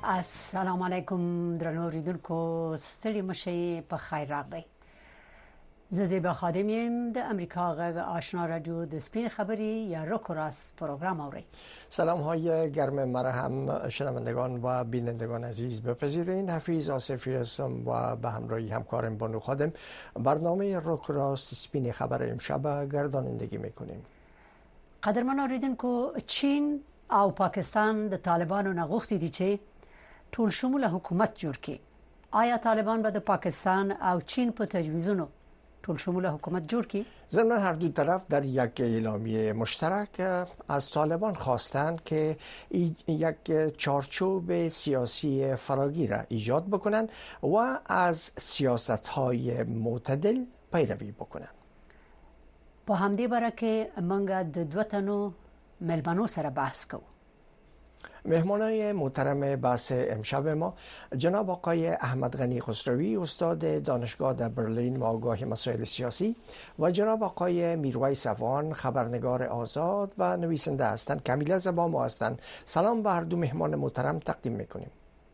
السلام علیکم درنو اوریدونکو ستړي مشي په خیر راغلی. زه زیبا خادم یم د امریکا غږ آشنا رادیو د سپین خبری یا روکوراست پروگرام اوري. سلام های گرم مرا هم شنوندگان و بینندگان عزیز بپذیرین. حفیظ آصفی هستم و به همراهی همکارم بانو خادم برنامه روکوراست سپین خبر امشب گردانندگی میکنیم. قدرمن اوریدونکو، چین او پاکستان د طالبانو نه غوښتي دي چې ټول شموله حکومت جوړ کړي. آیا طالبان به د پاکستان او چین په تجویزونو ټول شموله حکومت جوړ کړي؟ ضمن هر دو طرف در یک اعلامیه مشترک از طالبان خواستند که یک چارچوب سیاسی فراگیر را ایجاد بکنند و از سیاست‌های معتدل پیروی بکنند. په همدې باره کې موږ د دوه تنو ملمنو سره بحث کوو. مهمانای محترم بحث امشب ما جناب آقای احمد غنی خسروی، استاد دانشگاه در برلین و آگاه مسائل سیاسی، و جناب آقای میرویس افغان، خبرنگار آزاد و نویسنده هستند. کمیله زبا ما هستند. سلام به هر دو مهمان محترم تقدیم میکنیم.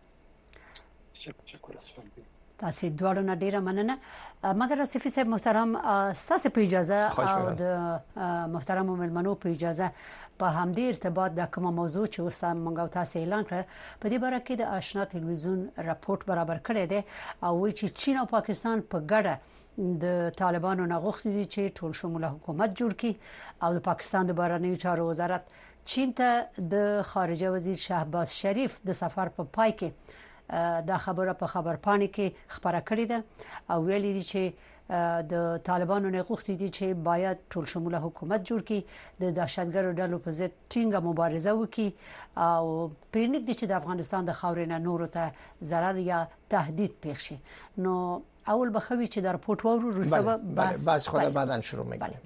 تاسو دواړو نه ډیره مننه. مګر صفی صاحب محترم، تاسو په اجازه او د محترم ملمنو په اجازه په همدې ارتباط د کومه موضوع چې اوس موږ تاسو اعلان کړ په دې باره کې د آشنا تلویزیون راپورټ برابر کړی دی او وایي چې چین او پاکستان په ګډه د طالبانو نه غوښتي دي چې ټول شموله حکومت جوړ کړي او د پاکستان د بهرنیو چارو وزارت چین ته د خارجه وزیر شهباز شریف د سفر په پای کې دا خبره په خبرپاڼه کې خبره کړې ده او ویلي دي چې د طالبانو نه غوښتي دي چې باید ټول شموله حکومت جوړ کړي، د دهشتګرو ډلو په ضد ټینګه مبارزه وکړي او پرېنګ دي چې د افغانستان د خاورې نه نورو ته ضرر یا تهدید پیښ شي. نو اول بخوي چې در پورت وورو روسته بس خود بعدن شروع می‌کنیم.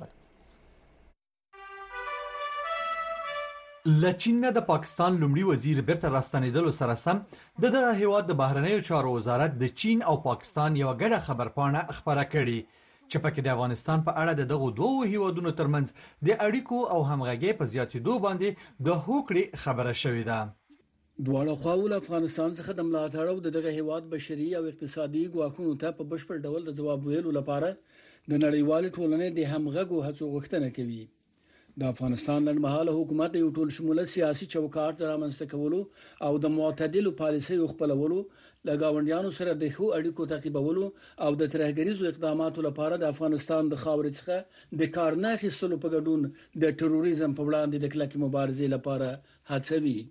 لچین نه د پاکستان لومړي وزیر بیرته راستنیدلو سره سم دغه هیواد د بهرنیو چارو وزارت د چین او پاکستان یو ګډه خبرپاڼه خبره کړې چې پکې د افغانستان په اړه دغه دوه هیوادونو ترمنځ د اړیکو او همغږۍ په زیاتېدو باندې د هوکړې خبره شوې ده. دواړه خواوو افغانستان څخه د ملاتړ او دغه هیواد بشري او اقتصادي ګواښونو ته په بشپړ ډول د جواب ویلو لپاره د نړیوال ټولنې د همغږو هڅو غوښتنه کوي. د افغانستان لنډمهاله حکومت یو ټول شموله سیاسي چوکاټ رامنځته کولو او د معتدلو پالیسیو خپلولو، د گاونډیانو سره د ښو اړیکو تعقیبولو او د ترهګریزو اقداماتو لپاره د افغانستان د خاورې څخه د کار نه اخیستلو په ګډون د تروریزم په وړاندې د کلکې مبارزې لپاره هڅوي.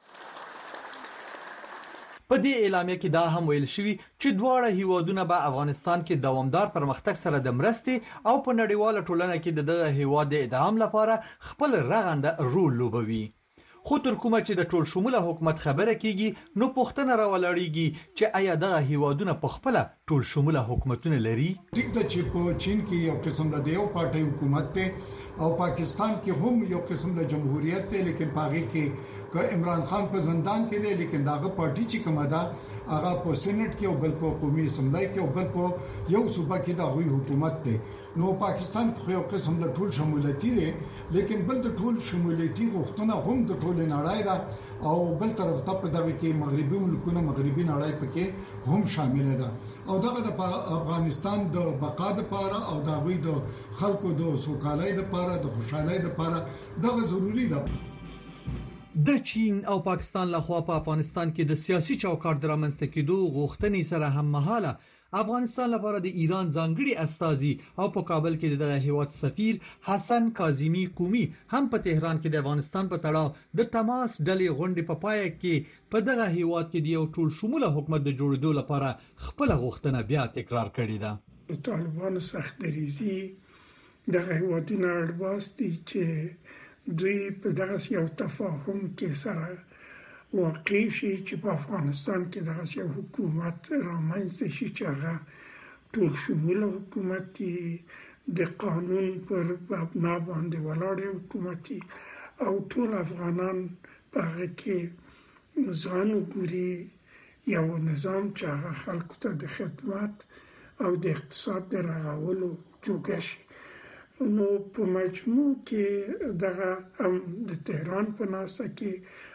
په دې اعلامیه کې دا هم ویل شوی چې دواړه هیوادونه به افغانستان کې دوامدار پرمختګ سره د مرستې او په نړیواله ټولنه کې دغه هیواد د ادغام لپاره خپل رغنده رول لوبوي. خو تر کومه چې د ټول شموله حکومت خبره کیږي نو پوښتنه راولړیږي چې آیا دغه هیوادونه په خپل ټول شموله حکومتونه لري؟ ټیک ده چې په چین کې یو قسم د یو پارټي حکومت ته او پاکستان کې هم یو قسم د جمهوریت ته، لیکن پاغي کې عمران خان په زندان کې دی، لیکن داغه پارټي چې کومه ده هغه په سېنات کې او بل په قومي اسمبلی کې او بل په یو صوبه کې د غوي حکومت دی. نو پاکستان خو یو قسم د ټول شمولتي دی، لیکن بل د ټول شمولتي غوښتنه هم د ټول نړۍ ده او بل طرف ته په دغه کې مغربي ملکونه مغربي نړۍ پکې هم شامل ده او دغه د افغانستان د بقا لپاره او د غوي د خلکو د سوکالۍ لپاره د خوشحالۍ لپاره دغه ضروری ده. د چین او پاکستان لخوا په افغانستان کې د سیاسي چوکاټ د رامنځته کېدو غوښتنې سره هم مهاله افغانستان لپاره د ایران ځانګړي استازي او په کابل کې د هیواد سفیر حسن کاظمی قومي هم په تهران کې د افغانستان په تړاو د تماس ډلې غونډې په پای کې په دغه هیواد کې د یو ټول شموله حکومت د جوړېدو لپاره خپل غوښتنه بیا تکرار کړې ده. طالبانو سخت دریزي دغه هیوادونه اړباس دي چې دوی په دغه یو تفاهم کې سره واقع شي چې په افغانستان کې دغه یو حکومت رامنځته شي چې هغه ټول شموله حکومت د قانون پر مبنا باندې ولاړ حکومت او ټول افغانان په هغه کې ځان وګوري یو نظام چې هغه خلکو ته د خدمت او د اقتصاد د رغولو جوړ شي. نو په مجموع کې دغه هم د تهران په ناسته کې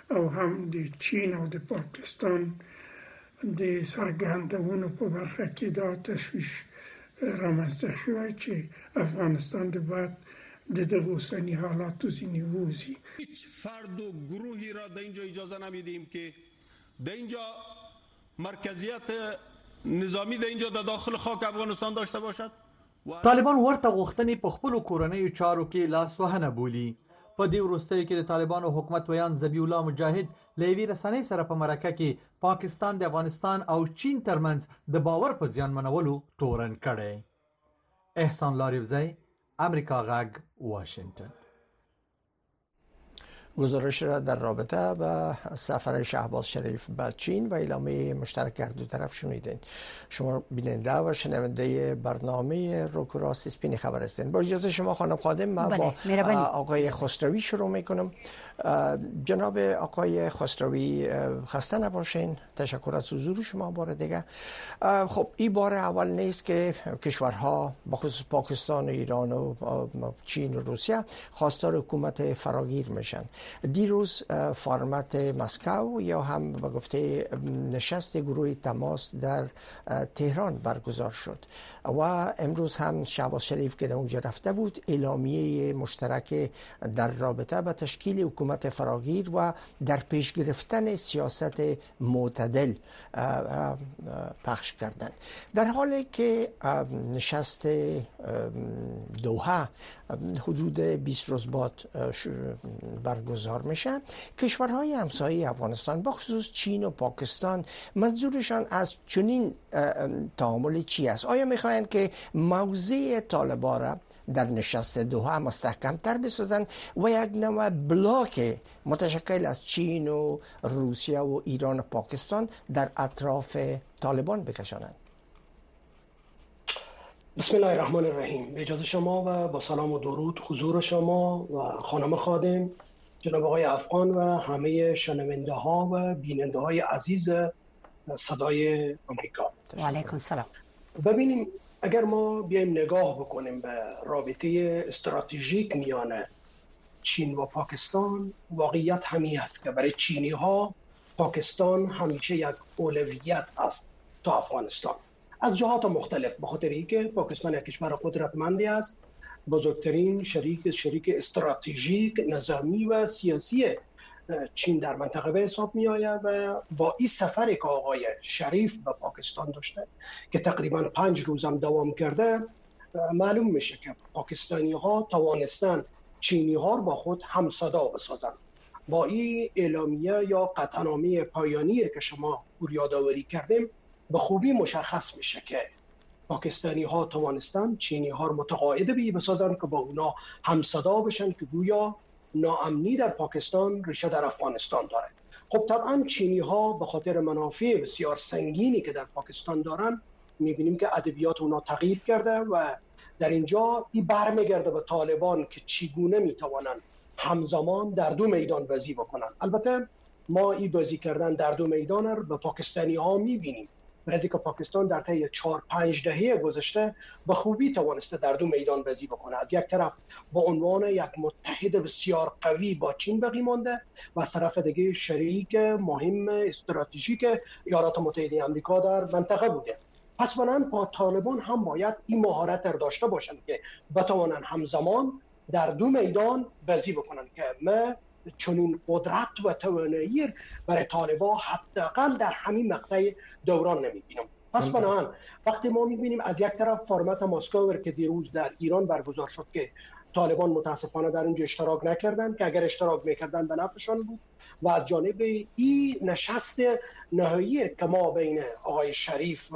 او هم د چین او د پاکستان د سرګردونو په برخه کې دا تشویش رامنځته شوی چې افغانستان د بعد د دغه اوسنی حالاتو ځینې ووځي. هیچ فرد و گروهی را در اینجا اجازه نمیدیم که در اینجا مرکزیت نظامی در اینجا در داخل خاک افغانستان داشته باشد. طالبان ورته غوښتنې په خپلو کورنیو چارو کې لاسوهنه بولي. په دې وروستیو کې د طالبانو حکومت ویان ذبیح الله مجاهد له یوې رسنۍ سره په مرکه کې پاکستان د افغانستان او چین ترمنځ د باور په زیانمنولو تورن کړی. احسان لاریوزی، امریکا غږ، واشنگتن. گزارش را در رابطه با سفر شهباز شریف به چین و اعلامیه مشترک هر دو طرف شنیدین. شما بیننده و شنونده برنامه روک و راست اسپین خبر هستین. با اجازه شما خانم خادم، من با آقای خسروی شروع میکنم. جناب آقای خسروی، خسته نباشین. تشکر از حضور شما بار دیگه. خب این بار اول نیست که کشورها بخصوص پاکستان و ایران و چین و روسیه خواستار حکومت فراگیر میشن. دیروز فرمت مسکو یا هم به گفته نشست گروه تماس در تهران برگزار شد و امروز هم شهباز شریف که در اونجا رفته بود اعلامیه مشترک در رابطه با تشکیل حکومت فراگیر و در پیش گرفتن سیاست معتدل پخش کردند. در حالی که نشست دوحه حدود 20 روز بعد برگزار میشه، کشورهای همسایه افغانستان بخصوص چین و پاکستان منظورشان از چنین تعامل چی است؟ آیا میخواین که موضع طالبان را در نشست دوحه مستحکم تر بسازن و یک نوع بلاک متشکل از چین و روسیه و ایران و پاکستان در اطراف طالبان بکشانند؟ بسم الله الرحمن الرحیم. به اجازه شما و با سلام و درود حضور شما و خانم خادم، جناب آقای افغان و همه شنونده ها و بیننده های عزیز صدای آمریکا. و علیکم السلام. ببینیم اگر ما بیایم نگاه بکنیم به رابطه استراتژیک میان چین و پاکستان، واقعیت همین است که برای چینی ها پاکستان همیشه یک اولویت است تا افغانستان از جهات مختلف، به خاطر اینکه پاکستان یک کشور قدرتمندی است، بزرگترین شریک استراتژیک نظامی و سیاسی چین در منطقه به حساب می آید و با این سفری که آقای شریف به پاکستان داشته که تقریبا 5 روز هم دوام کرده، معلوم میشه که پاکستانی ها توانستن چینی ها با خود همصدا بسازن. با این اعلامیه یا قطعنامه پایانی که شما یادآوری کردیم، به خوبی مشخص میشه که پاکستانی ها توانستن چینی ها رو متقاعد به بسازن که با اونا همصدا بشن که گویا ناامنی در پاکستان ریشه در افغانستان داره. خب طبعا چینی ها به خاطر منافع بسیار سنگینی که در پاکستان دارن، میبینیم که ادبیات اونا تغییر کرده و در اینجا این برمیگرده به طالبان که چگونه میتوانن همزمان در دو میدان بازی بکنن. البته ما این بازی کردن در دو میدان رو به پاکستانی ها میبینیم، برای که پاکستان در طی 4-5 دهه گذشته به خوبی توانسته در دو میدان بازی بکنه. از یک طرف با عنوان یک متحد بسیار قوی با چین باقی مانده و از طرف دیگه شریک مهم استراتژیک ایالات متحده آمریکا در منطقه بوده. پس بنابراین طالبان هم باید این مهارت را داشته باشند که بتوانند همزمان در دو میدان بازی بکنند که ما چنین قدرت و توانایی برای طالبان حداقل در همین مقطع دوران نمیبینم. پس بنابراین وقتی ما میبینیم از یک طرف فرمت مسکو که دیروز در ایران برگزار شد که طالبان متاسفانه در اینجا اشتراک نکردند، که اگر اشتراک میکردن به نفعشان بود، و از جانب این نشست نهایی که ما بین آقای شریف و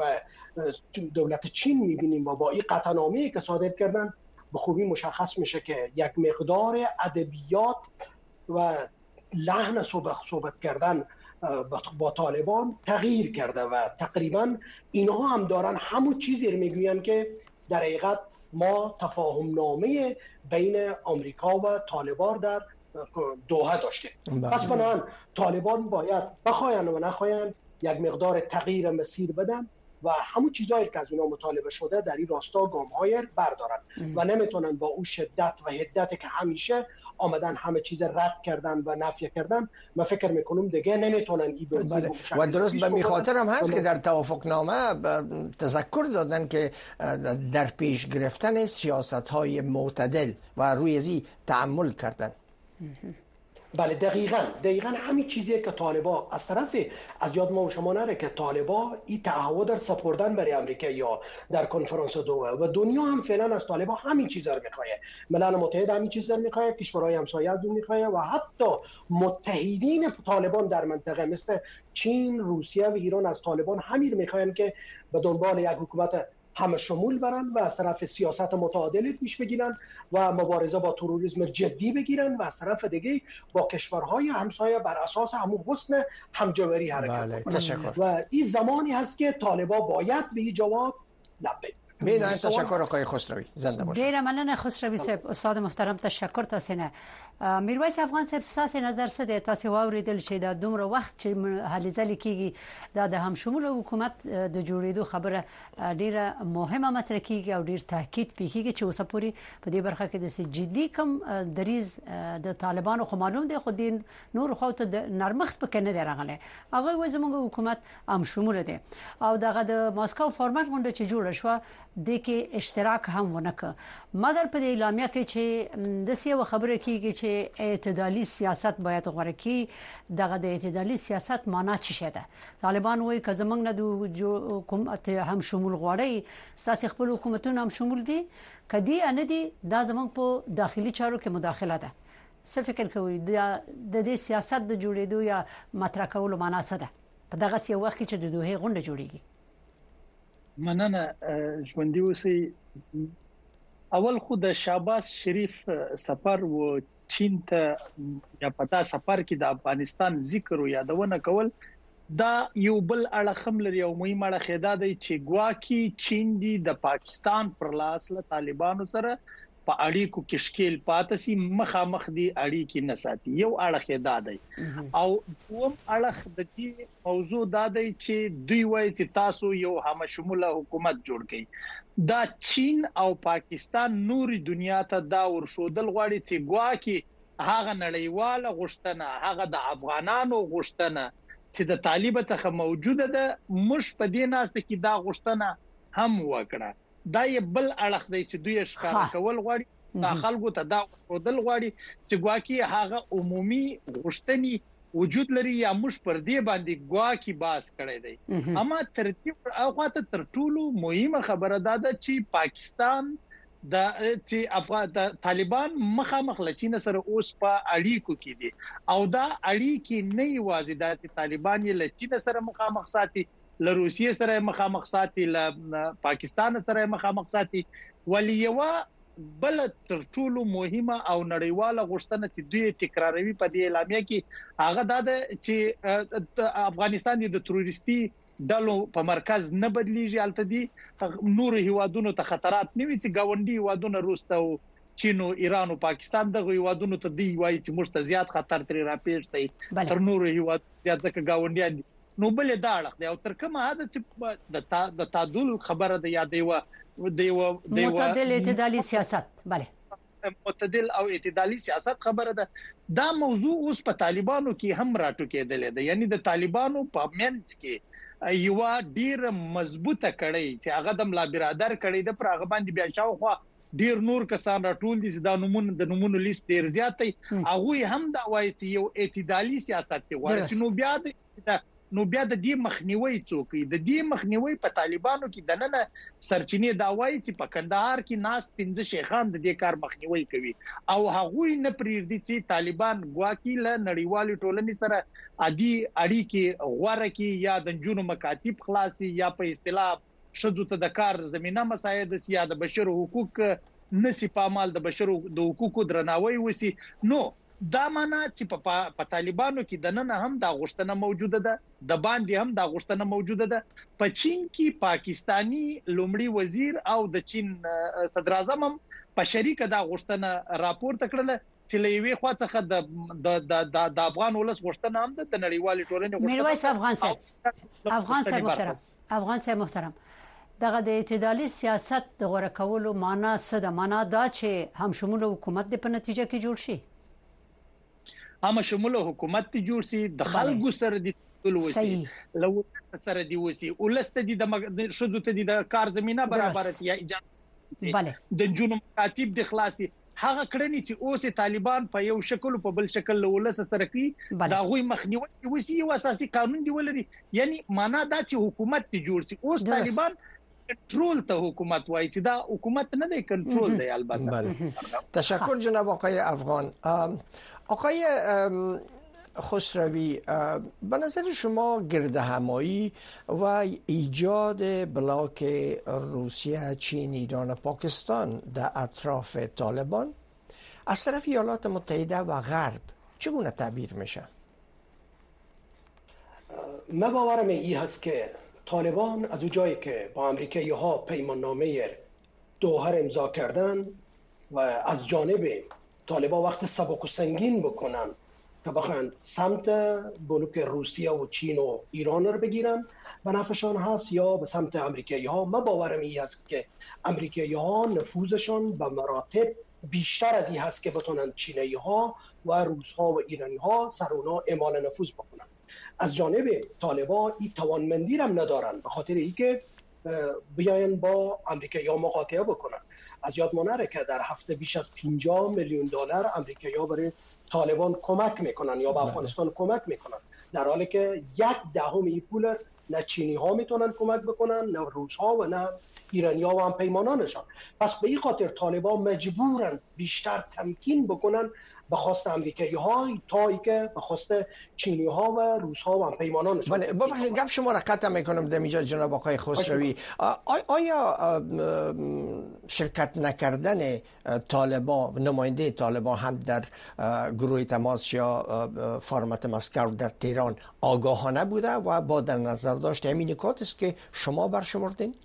دولت چین میبینیم و با این قطعنامه‌ای که صادر کردن، به خوبی مشخص میشه که یک مقدار ادبیات و لحن صحبت کردن با طالبان تغییر کرده و تقریبا اینها هم دارن همون چیزی رو میگوین که در حقیقت ما تفاهم نامه بین آمریکا و طالبان در دوحه داشته. پس بنابراین طالبان باید بخواین و نخواین یک مقدار تغییر مسیر بدن و همون چیزایی که از اونها مطالبه شده در این راستا گام‌های بردارن و نمیتونن با اون شدت و حدتی که همیشه آمدن همه چیز رد کردن و نفی کردن. من فکر میکنم دیگه نمیتونن این و درست به خاطر هم هست که در توافقنامه تذکر دادن که در پیش گرفتن سیاست‌های معتدل و روی ازی تأمل کردن. بله دقیقاً همین چیزیه که طالبا از طرف از یاد ما و شما نره که طالبا این تعهد در سپردن برای امریکا یا در کنفرانس دوحه و دنیا هم فعلا از طالبا همین چیزا رو میخواد. ملل متحد همین چیزا رو میخواد، کشورهای همسایه از اون میخواد و حتی متحدین طالبان در منطقه مثل چین، روسیه و ایران از طالبان همین میخوان که به دنبال یک حکومت همه شمول برن و از طرف سیاست متعادل پیش بگیرن و مبارزه با تروریسم جدی بگیرن و از طرف دیگه با کشورهای همسایه بر اساس همون حسن همجوری حرکت کنن. و این زمانی هست که طالبا باید به این جواب لب بدن. تشکر آقای خسروی، زنده باشید. ډیر مننه خسروی صاحب. استاد محترم تشکر تاسو نه. میرویس افغان صاحب تاسو نظر څه دی؟ تاسو واوریدل چې دا دومره وخت چې هلې ځلې کیږي دا د هم شمول حکومت د جوړېدو خبره ډیره مهمه مطرح کیږي او ډیر تاکید پیږي چې اوسه پوری په دې برخه کې د جدي کم دریز د طالبانو خو معلوم دی، خو د نور خو ته د نرمښت پکې نه دی راغلی. هغه وایي زموږ حکومت هم شمول دی او دغه د ماسکو فورمات غونډه چې جوړه شو د کې اشتراک هم ونکړ، مګر په اعلامیه کې چې د سیاو خبره کیږي چې اعتدالي سیاست باید غوړه کی. دغه د اعتدالي سیاست معنا څه شه ده؟ طالبان وایي که زمنګ نه د حکومت هم شمول غوړی ساس خپل حکومتونه هم شمول دي کدي ان دي دا زمنګ په داخلي چارو کې مداخله ده. څه فکر کوي د دې سیاست د جوړېدو یا مطرح کولو معنا څه ده په دغه سی وخت کې چې د دوه غونډه جوړیږي؟ مننه ژوندۍ اوسئ. اول خو د شهباز شریف سفر و چین ته یا پتا سفر کې د افغانستان ذکر او یادونه کول دا یو بل اړخم لري او مهمه اړخ دا دی چې ګواکي چین دی د پاکستان پر لاس له طالبانو سره په اړیکو کې شکیل پاتسي مخامخ دي اړیکې نه ساتي. یو اړخ دا دی او کوم اړخ د دې موضوع دا دی چې دوی وایي چې تاسو یو هم شموله حکومت جوړ کړئ. دا چین او پاکستان نوري دنیا ته دا ورشودل غواړي چې ګواکي هغه نړیواله غوښتنه هغه د افغانانو غوښتنه چې د طالب څخه موجوده ده مش په دې ناست کې دا غوښتنه هم وکړه. دا یې بل اړخ دی چې دوی ښکار کول غواړي، دا خلکو ته دا ورودل غواړي چې ګواکي هغه عمومي غوښتنې وجود لري یا مش پر دې باندې ګواکي باس کړی دی. اما ترتیب او تر ټولو مهمه خبره ده چې پاکستان د طالبان مخامخ لچین سره اوس په اړیکو کې دي او دا اړیکې نه یوازې د طالبان یې لچین سره مخامخ ساتي، له روسیې سره مخامخ ساتي، له پاکستان سره مخامخ ساتي، ولی یو بل تر ټولو مهمه او نړیواله غوښتنه چې دوی تکراروي په دې اعلامیه کې هغه دا چې افغانستان د تروریستي ډلو په مرکز نه بدلیږي، الته دي نور هیوادونو ته خطرات نه وي چې گاونډي هیوادونه روس او چین او ایران او پاکستان دغه هیوادونو ته دی وایي چې موږ ته زیات خطر تر راپېښ دی تر نور هیواد زیات ځکه گاونډیان دي. نو بل دا اړه دی او تر کومه حد چې د تعادل خبره ده یا دی معتدل اعتدالي سیاست، بله معتدل او اعتدالي سیاست خبره ده. دا موضوع اوس په طالبانو کې هم راټوکېدل ده، یعنی د طالبانو په منځ کې یو ډیر مضبوطه کړي چې هغه د ملا برادر کړي د پر هغه باندې بیا شاوخوا ډیر نور کسان راټول دي چې دا نمونه لیست ډیر زیات دی. هغه هم دا وایي چې یو اعتدالي سیاست دی غواړي چې نو بیا د دې مخنیوي څوکي د دې مخنیوي په طالبانو کې د نن سرچینې دا وایي چې په کندهار کې ناس 15 شیخان د دې کار مخنیوي کوي او هغه نه پریږدي چې طالبان ګواکي له نړیوالې ټولنې سره عادي اړیکې غوړه کې یا د جنونو مکاتب خلاصي یا په اصطلاح شذو ته د کار زمينه مساعد سیا د بشر حقوق نسی پامال د بشر د حقوقو درناوی وسی. نو دا معنا چې په طالبانو کې د نن هم دا غوښتنه موجوده ده، د باندې هم دا غوښتنه موجوده ده. په چین کې پاکستانی لومړي وزیر او د چین صدر اعظم هم په شریکه دا غوښتنه راپورته کړله چې لوي خوا څخه د افغان ولس غوښتنه هم د نړیوالې ټولنې غوښتنه. میرویس افغان صاحب محترم افغان صاحب محترم دغه د اعتدالي سیاست د غوړه کولو معنا څه ده؟ معنا دا چې هم شموله حکومت د په نتیجه کې جوړ شي، هم شموله حکومت ته جوړ شي، د خلکو سره د ټول وسی لو سره دی وسی ولست دي د شذو ته د کار زمينه برابر شي یا اجازه د جنوب مکاتب د خلاصي هغه کړنی چې اوس طالبان په یو شکل په بل شکل ولس سره کوي دا غوي مخنیوي وسی یو اساسي قانون دی ولري، یعنی معنا دا چې حکومت ته جوړ شي. اوس طالبان کنټرول ته حکومت وایي چې دا حکومت نه دی، کنټرول دی. البته تشکر جناب آقای افغان. آقای خسروی، به نظر شما گردهمایی و ایجاد بلاک روسیه، چین، ایران و پاکستان در اطراف طالبان از طرف ایالات متحده و غرب چگونه تعبیر میشه؟ من باورم این هست که طالبان از اون جایی که با امریکایی ها پیمان نامه دوحه امضا کردن و از جانب طالبان وقت سبک و سنگین بکنن که بخواهند سمت بلوک روسیه و چین و ایران رو بگیرن به نفعشان هست یا به سمت امریکایی ها. من باورم این هست که امریکایی ها نفوذشان به مراتب بیشتر از این هست که بتونن چینی ها و روس ها و ایرانی ها سر اونا اعمال نفوذ بکنن. از جانب طالبان این توانمندی هم ندارن به خاطر اینکه بیاین با امریکایی ها مقاطعه بکنن. از یاد نره که در هفته بیش از 50 میلیون دلار امریکایی ها برای طالبان کمک میکنن یا به افغانستان کمک میکنن، در حالی که 1/10 این پول نه چینی ها میتونن کمک بکنن، نه روس ها و نه ایرانی ها و هم پیمانانشان. پس به این خاطر طالبان مجبورن بیشتر تمکین بکنن به خواست امریکایی ها تا اینکه به خواست چینی ها و روس ها و هم پیمانانشان. بله، ببخشید گپ شما را قطع میکنم در اینجا جناب آقای خسروی. آیا شرکت نکردن طالبان، نماینده طالبان هم در گروه تماس یا فرمت مسکو در تهران آگاهانه بوده و با در نظر داشت همین نکات است که شما برشمردین؟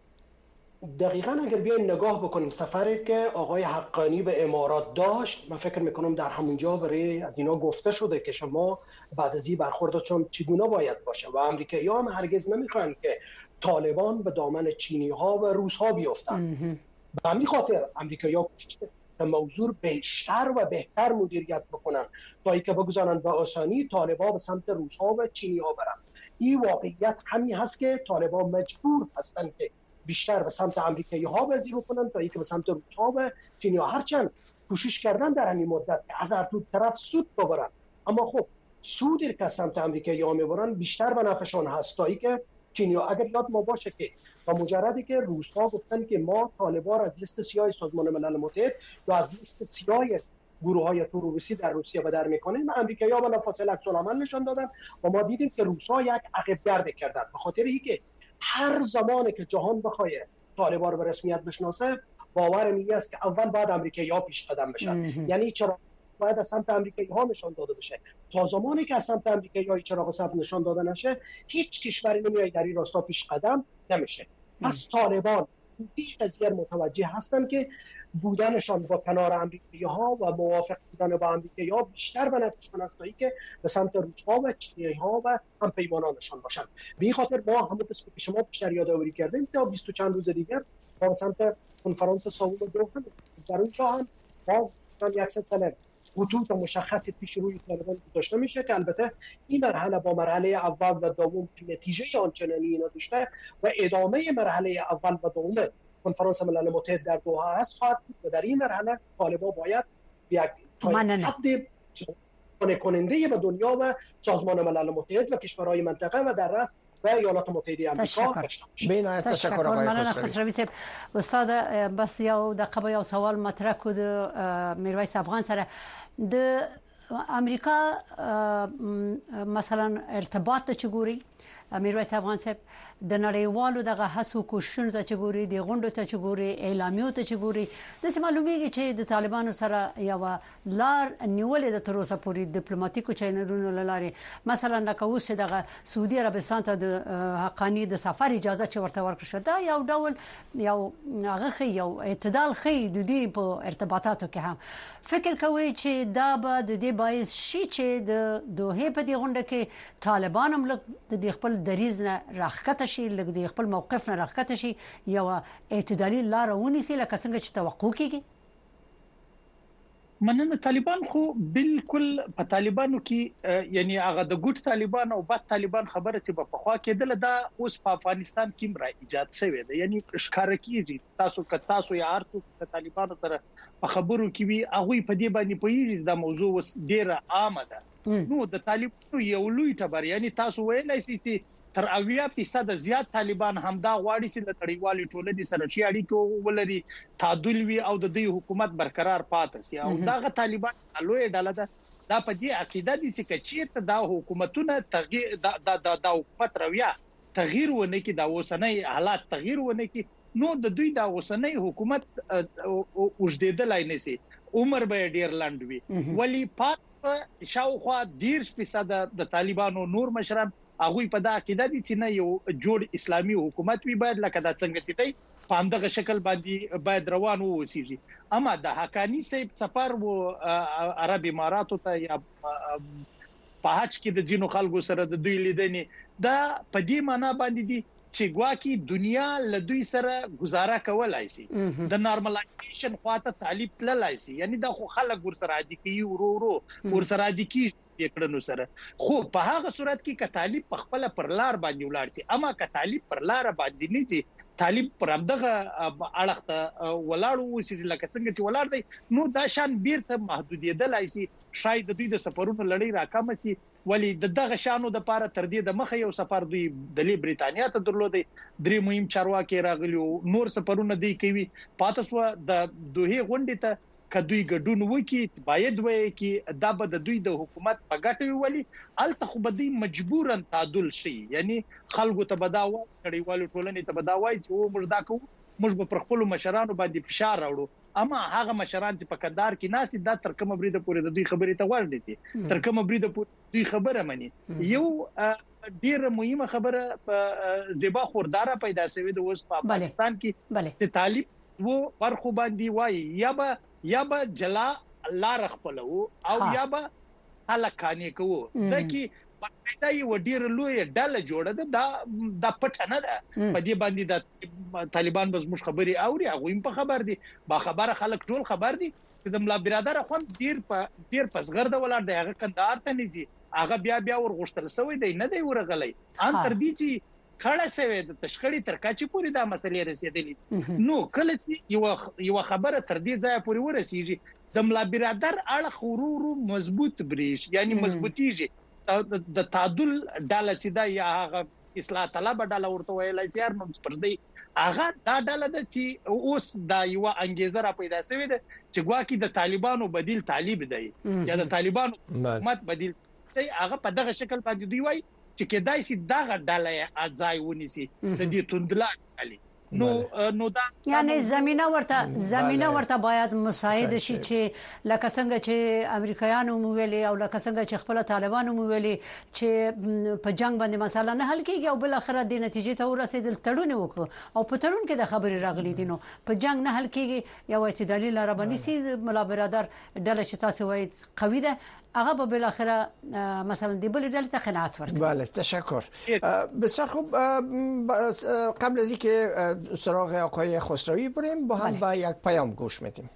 دقیقاً اگر بیایم نگاه بکنیم سفری که آقای حقانی به امارات داشت، من فکر میکنم در همونجا برای از اینا گفته شده که شما بعد از این برخوردتون چگونه باید باشه و امریکایی‌ها هم هرگز نمیخوان که طالبان به دامن چینی ها و روس ها بیفتن. به همین خاطر امریکایی‌ها به موضوع بیشتر و بهتر مدیریت بکنن تا اینکه بگذارن به آسانی طالبان به سمت روس ها و چینی ها برن. این واقعیت همین هست که طالبان مجبور هستن که بیشتر به سمت امریکایی ها بازی بکنن تا اینکه به سمت روس ها و چینی ها. هرچند کوشش کردن در همین مدت که از هر دو طرف سود ببرن، اما خب سودی که از سمت امریکایی ها میبرن بیشتر به نفعشان هست تا اینکه چینی ها. اگر یاد ما باشه که با مجردی که روس ها گفتن که ما طالبان از لیست سیاه سازمان ملل متحد یا از لیست سیاه گروه های تروریستی در روسیه بدر میکنه، امریکایی ها بلافاصله عکس العمل نشان دادن و ما دیدیم که روس ها یک عقب گرد کردن به خاطر اینکه هر زمانی که جهان بخواد طالبان رو به رسمیت بشناسه باورم این است که اول بعد امریکایی‌ها پیش قدم بشن. یعنی چرا باید از سمت امریکایی‌ها نشان داده بشه. تا زمانی که از سمت امریکایی‌ها چراغ سبز نشان داده نشه هیچ کشوری نمیاد در این راستا پیش قدم نمیشه. پس طالبان هیچ قضیه متوجه هستن که بودنشان با کنار امریکایی‌ها و موافق بودن با امریکایی‌ها بیشتر به نفعشان است تا اینکه به سمت روس‌ها و چینی‌ها و هم پیمانانشان باشن. به این خاطر ما همون قسمی که شما بیشتر یادآوری کردیم تا 20 چند روز دیگر با سمت کنفرانس سئول دوحه در اونجا هم با یک سلسله خطوط مشخص پیش روی طالبان گذاشته میشه که البته این مرحله با مرحله اول و دوم نتیجه آنچنانی نداشته و ادامه مرحله اول و دوم کنفرانس ملل متحد در دوحه هست خواهد بود و در این مرحله طالبان باید یک حد کننده به دنیا و سازمان ملل متحد و کشورهای منطقه و در رأس و ایالات متحده آمریکا بینایت تشکر آقای خسروی صاحب. استاد بس یو دقیقه یو سوال مطرح کړ میرویس افغان سره د امریکا مثلا ارتباط ته ګوري میرویس افغان صاحب د نړیوالو دغه هڅو کوششونو ته ګوري د غونډو ته ګوري اعلامیو ته ګوري د معلومیږي چې د طالبانو سره یو لار نیولې د تر اوسه پورې ډیپلوماټیکو چینلونو لاري مثلا لکه اوس دغه سعودي عربستان ته د حقانی د سفر اجازه چې ورته ورکړه شو دا یو ډول یو هغه یو اعتدال خې د دې په ارتباطاتو کې هم فکر کوي چې دا به د دې باعث شي چې د دوحه په دې غونډه کې طالبان هم د خپل خپل دریز نه راخکته شي لکه د خپل موقف نه راخکته شي یو اعتدالي لار ونیسي لکه څنګه چې توقع کیږي؟ مننه. طالبان خو بالکل په طالبانو کې یعنی هغه د ګوټ طالبان او بد طالبان خبره چې په خوا کېدل دا اوس په افغانستان کې را ایجاد شوی دی. یعنی ښکار کیږي تاسو یا ارتو د طالبانو سره په خبرو کې وی هغه په دې باندې پوهیږي دا موضوع وس ډیره عامه ده. نو د طالبانو یو لوی ټبر یعنی تاسو ویلای شئ چې تر 80% زیات طالبان همدا غواړي چې د نړیوالې ټولنې سره شي اړیکې ولري، تعادل وي او د دوی حکومت برقرار پاتې شي. او داغه طالبان لوی ډله ده دا په دې عقیده دي چې چیرته دا حکومتونه تغییر د حکومت رویه تغییر ونه کی دا اوسنۍ حالات تغییر ونه کی نو د دوی دا اوسنۍ حکومت اوږدېدلای نه سي، عمر به ډیر لاند وي. ولی پات شاوخوا 10% د طالبانو نور مشران هغه په دا عقیده دي چې نه یو جوړ اسلامي حکومت وي باید لکه دا څنګه چې دی په همدغه شکل باندې باید روان ووسیږي. اما د حقانی صاحب سفر و عرب اماراتو ته یا په حج کې د جنو خلکو سره د دوی لیدنې دا په دې معنی باندې دي چې ګواکي دنیا له دوی سره گزاره کولای شي، د نارملایزیشن خواته طالب تللای شي. یعنی دا خو خلک ورسره عادي کوي ورو ورسره عادي کوي کړنو سره. خو په هغه صورت کې ک طالب په خپل پر لار باندې ولاړ شي. اما ک طالب پر لار باندې نه چې طالب پر همدغه اړخته ولاړ وو چې لکه څنګه چې ولاړ دی نو دا شان بیرته محدودیدلای شي. شاید دوی د سفرونو لړۍ راکم شي ولی دغه شانو د پاره تر دې د مخه یو سفر دوی د برېټانیا ته درلودي، درې مهم چارواکي راغلي، نور سفرونه دی کوي. پاتسو د دوه غونډې ته کدوې ګډون وکي باید وایي چې دا به د دوی د حکومت په ګټه وي الته خو به دوی مجبورا تعادل شي. یعنی خلکو ته بداوي کړيوالو ټولنې ته بداوي چې موږ دا کوو، موږ به پر خپل مشرانو باندې فشار راوړو. اما هغه مشران چې په قدار کې ناس دا تر کومه بریده پورې د دوی خبرې ته ور دي تر کومه بریده پورې دوی خبره مني. یو ډیره مهمه خبره په زیبا خورداره پیدا شوې د اوس په افغانستان کې چې طالب وو ورخو باندې وایي یا به جلا لار خپلو او یا به هلکانې کوو. دا کې باید یو ډیر لوی ډله جوړه ده دا پټه نه ده. په دې باندې د طالبان بس مش خبري اوري هغه هم په خبر دي، با خبره خلک ټول خبر دي چې د ملا برادر خو ډیر پسغر د ولار دی هغه کندهار ته نه دي، هغه بیا ورغشتل سوی دی نه دی ورغلی ان تر دې چې خړه سوي د تشکړی تر کاچی پوری دا مسلې رسیدلې. نو کله چې یو خبره تر دې ځای پوری ورسیږي د ملا برادر اړه ورو مضبوط بریش یعنی مضبوطیږي. د تعادل ډاله چې دا یا هغه اصلاح طلب ډاله ورته ویلای سي نو پر دې هغه دا ډاله د چې اوس دا یو انګیزه را پیدا شوی ده چې ګواکي د طالبانو بدیل طالب دی یا د طالبانو حکومت بدیل دی. هغه په دغه شکل باندې دی وای چې کدای شي دغه ډاله اځای ونیسي د دې توندلا علي. نو دا یعنی زمينه ورته باید مساعد شي چې لکه څنګه چې امریکایانو مویلي او لکه څنګه چې خپل طالبانو مویلي چې په جنگ باندې مسله نه حل کیږي او بل اخر د نتیجې ته ورسېدل تړون وکړو او په تړون کې د خبرې راغلي دي نو په جنگ نه حل کیږي یو اعتدالي لار باندې سي ملا برادر ډله چې تاسو وایي قوي ده هغه به بل اخر مثلا دی بل ډله ته قناعت ورکړي. بله تشکر. بسیار خوب. قبل از اینکه سراغ آقای خسروی بریم با هم با یک پیام گوش میدیم.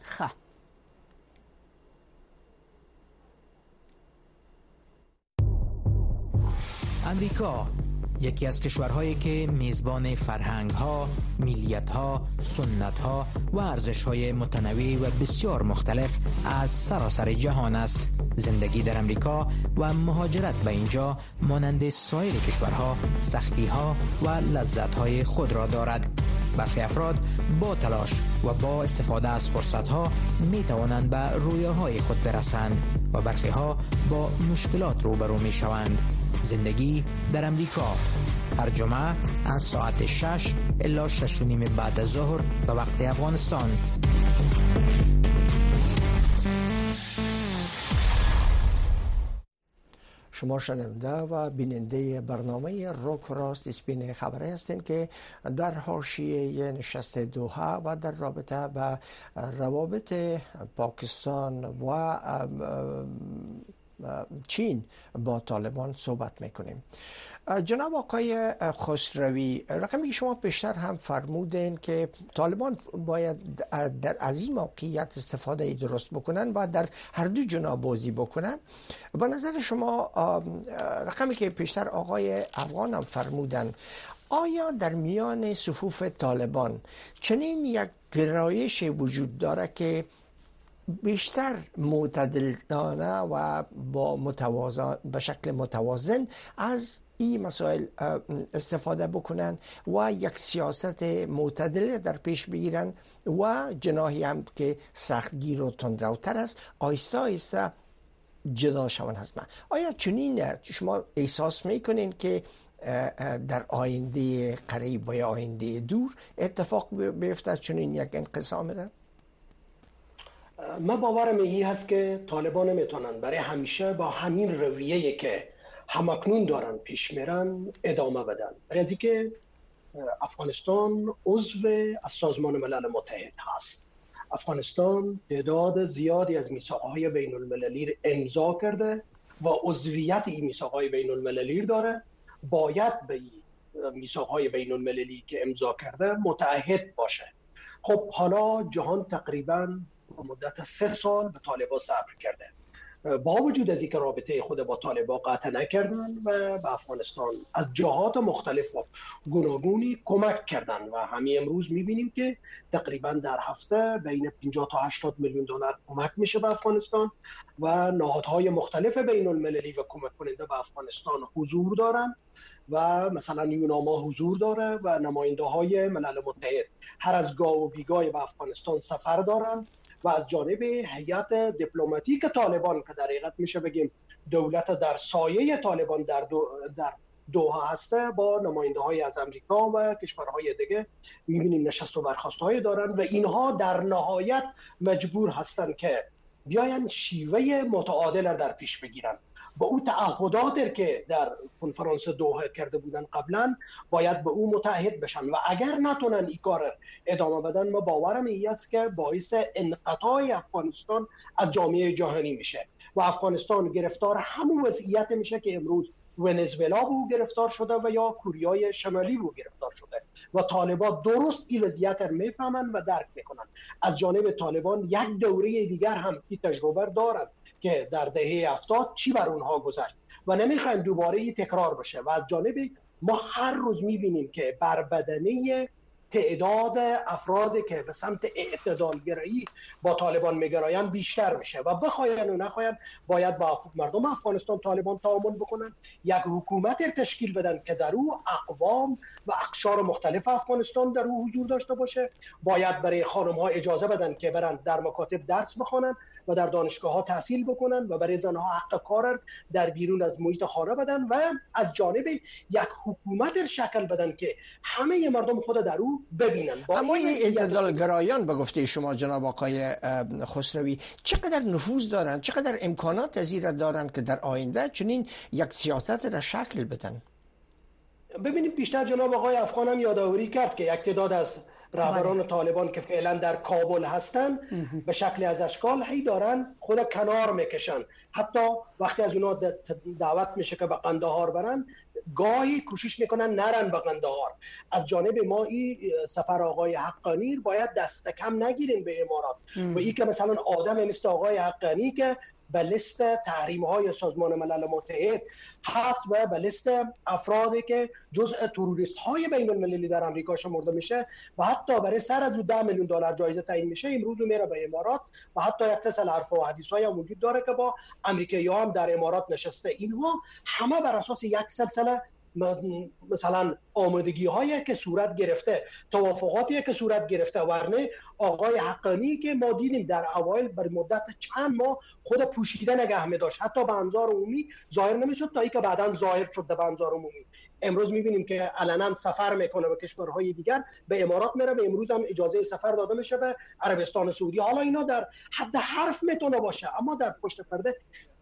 امریکا یکی از کشورهایی که میزبان فرهنگ‌ها، ملیت‌ها، سنت‌ها و ارزش‌های متنوع و بسیار مختلف از سراسر جهان است. زندگی در امریکا و مهاجرت به اینجا مانند سایر کشورها سختی‌ها و لذت‌های خود را دارد. برخی افراد با تلاش و با استفاده از فرصت‌ها می‌توانند به رویاهای خود برسند و برخی‌ها با مشکلات روبرو می‌شوند. زندگی در امریکا هر جمعه از ساعت 6 الی 6:30 بعد از ظهر به وقت افغانستان. شما شنونده و بیننده برنامه روک راست اسپین خبری هستید که در حاشیه نشست دوحه و در رابطه با روابط پاکستان و چین با طالبان صحبت میکنیم. جناب آقای خسروی، رقمی که شما بیشتر هم فرمودین که طالبان باید از این موقعیت استفاده درست بکنن و در هر دو جناح بازی بکنن. با نظر شما رقمی که بیشتر آقای افغان هم فرمودن، آیا در میان صفوف طالبان چنین یک گرایش وجود داره که بیشتر معتدلانه و به شکل متوازن از این مسائل استفاده بکنن و یک سیاست معتدل در پیش بگیرن و جناحی هم که سختگیر و تندروتر است آهسته آهسته جدا شون هست؟ آیا چنین شما احساس میکنین که در آینده قریب و یا آینده دور اتفاق بیفتد چنین یک انقسام ده؟ من باورم این هست که طالبان میتونن برای همیشه با همین رویه‌ای که همکنون دارن پیش میرن ادامه بدن. برای اینکه افغانستان عضو از سازمان ملل متحد هست. افغانستان تعداد زیادی از میثاق‌های بین المللی امضا کرده و عضویت این میثاق‌های بین المللی داره. باید به میثاق‌های بین المللی که امضا کرده متعهد باشه. خب حالا جهان تقریباً مدت 3 سال به طالبان صبر کرده. با وجود از اینکه رابطه خود با طالبان قطع نکردن و به افغانستان از جهات مختلف و گوناگونی کمک کردن و همین امروز میبینیم که تقریبا در هفته بین 50 تا 80 میلیون دلار کمک میشه به افغانستان و نهادهای مختلف بین المللی و کمک کننده به افغانستان حضور دارن و مثلا یوناما حضور داره و نماینده های ملل متحد هر از گاه و بیگاه به افغانستان سفر دارن و از جانب هیئت دیپلماتیک طالبان که در حقیقت میشه بگیم دولت در سایه طالبان در دوحه هسته با نماینده های از امریکا و کشورهای دیگه میبینیم نشست و برخاست‌های دارن و اینها در نهایت مجبور هستن که بیاین شیوه متعادل در پیش بگیرن. با او تعهداتی که در کنفرانس دوحه کرده بودن قبلا باید به او متعهد بشن و اگر نتونن این کار ادامه بدن ما باورم این است که باعث انقطاع افغانستان از جامعه جهانی میشه و افغانستان گرفتار همون وضعیت میشه که امروز ونزوئلا او گرفتار شده و یا کوریای شمالی او گرفتار شده و طالبان درست این وضعیت رو میفهمن و درک میکنن. از جانب طالبان یک دوره دیگر هم این تجربه دارن که در دهه 70 چی بر اونها گذشت و نمیخوایم دوباره تکرار بشه و از جانب ما هر روز میبینیم که بر بدنه تعداد افرادی که به سمت اعتدالگرایی با طالبان میگرایند بیشتر میشه و بخواین و نخواین باید با مردم افغانستان طالبان تعامل بکنن، یک حکومت تشکیل بدن که در او اقوام و اقشار مختلف افغانستان در او حضور داشته باشه. باید برای خانم ها اجازه بدن که برن در مکاتب درس بخونن و در دانشگاه ها تحصیل بکنن و برای زنها حق کار در بیرون از محیط خانه بدن و از جانب یک حکومت شکل بدن که همه مردم خود در او ببینن. اما این اعتدالگرایان به گفته شما جناب آقای خسروی چقدر نفوذ دارن، چقدر امکانات زیر دارن که در آینده چنین یک سیاست را شکل بدن؟ ببینید بیشتر جناب آقای افغان هم یادآوری کرد که یک تعداد از رهبران طالبان که فعلا در کابل هستن به شکل از اشکال هی دارن خود کنار میکشن. حتی وقتی از اونا دعوت میشه که به قندهار برن گاهی کوشش میکنن نرن به قندهار. از جانب ما این سفر آقای حقانی باید دست کم نگیریم به امارات و این که مثلا آدم مثل آقای حقانی که به لیست تحریم‌های سازمان ملل متحد هست و به لیست افرادی که جزء تروریست‌های بین‌المللی در آمریکا شمرده میشه و حتی برای سر از 10 میلیون دلار جایزه تعیین میشه، امروز میره به امارات و حتی یک سلسله حرف و حدیث‌های هم وجود داره که با امریکایی‌ها هم در امارات نشسته. اینها همه بر اساس یک سلسله مثلا آمادگی هایی که صورت گرفته، توافقاتی که صورت گرفته. ورنه آقای حقانی که ما دیدیم در اوایل بر مدت چند ماه خود پوشیده نگه می داشت، حتی به انظار عمومی ظاهر نمیشد تا اینکه بعداً ظاهر شد به انظار عمومی. امروز میبینیم که علنا سفر میکنه به کشورهای دیگر، به امارات میره و امروز هم اجازه سفر داده میشه به عربستان سعودی. حالا اینا در حد حرف میتونه باشه اما در پشت پرده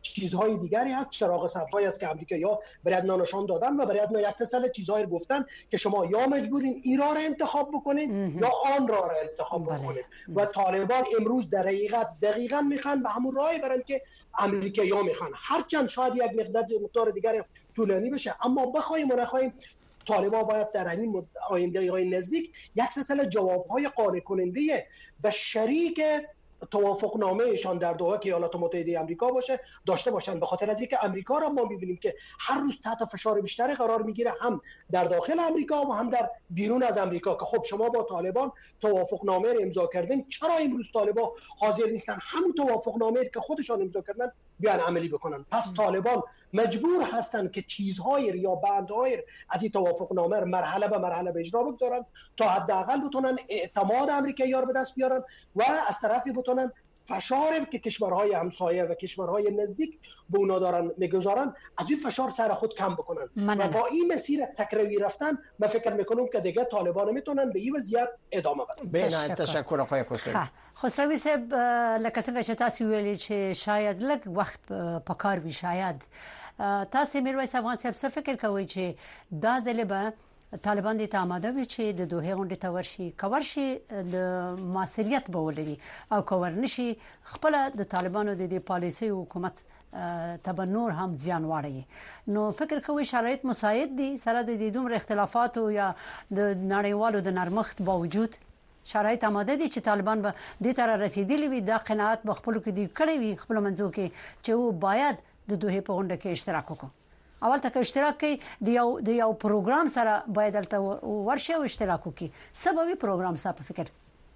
چیزهای دیگری هست، چراغ سبزی است که آمریکایی‌ها برای ادنا نشان دادن و برای ادنا یک سلسله چیزهای گفتن که شما یا مجبورین ایران را انتخاب بکنید یا آن را انتخاب بکنید. و طالبان امروز در حقیقت دقیقاً میخوان به همون راهی برن که آمریکایی‌ها میخوان، هرچند شاید یک مقدار دیگر طولانی بشه، اما بخوایم و نخوایم طالبان باید در همین آینده‌های نزدیک یک سلسله جواب‌های قانع کننده و شریک توافقنامه‌شان در دوحه که ایالات متحده آمریکا باشه داشته باشند، به خاطر از اینکه آمریکا را ما می‌بینیم که هر روز تحت فشار بیشتری قرار میگیره، هم در داخل آمریکا و هم در بیرون از آمریکا، که خب شما با طالبان توافقنامه را امضا کردین، چرا امروز طالبان حاضر نیستن همون توافقنامه که خودشان امضا کردن بیان عملی بکنن؟ پس طالبان مجبور هستند که چیزهای یا بندهای از این توافقنامه را مرحله به مرحله به اجرا بگذارن تا حداقل بتونن اعتماد آمریکایی‌ها رو به دست بیارن و از طرفی بتونن فشار که کشورهای همسایه و کشورهای نزدیک به اونا دارن میگذارن از این فشار سر خود کم بکنن. و با این مسیر تکروی رفتن من فکر میکنم که دیگه طالبان میتونن به این وضعیت ادامه بدن. تشکر آقای خسروی. خسروی صاحب لکه څنګه چې تاسو ویلي چې شاید لږ وخت پکار وي، شاید تاسو میرویس افغان صاحب څه فکر کوئ چې دا ځل به طالبان دې ته آماده وي چې د دوحې غونډې ته ورشي، که ورشي د معاصریت به ولري او که ورنشي خپله د طالبانو د دې پالیسۍ حکومت ته به نور هم زیان واړوي. نو فکر کوئ شرایط مساعد دي سره د دې دومره اختلافاتو یا د نړیوالو د نرمښت باوجود شرایط آماده دي چې طالبان به دې ته رسیدلی وي، دا قناعت به خپلو کې دي کړی وي خپلو منځو کې چې و باید د دوحې په غونډه کې اشتراک وکړو؟ اول ته اشتراک کوي د یو پروګرام سره باید دلته ورشي او اشتراک وکړي. سببي پروګرام څه په فکر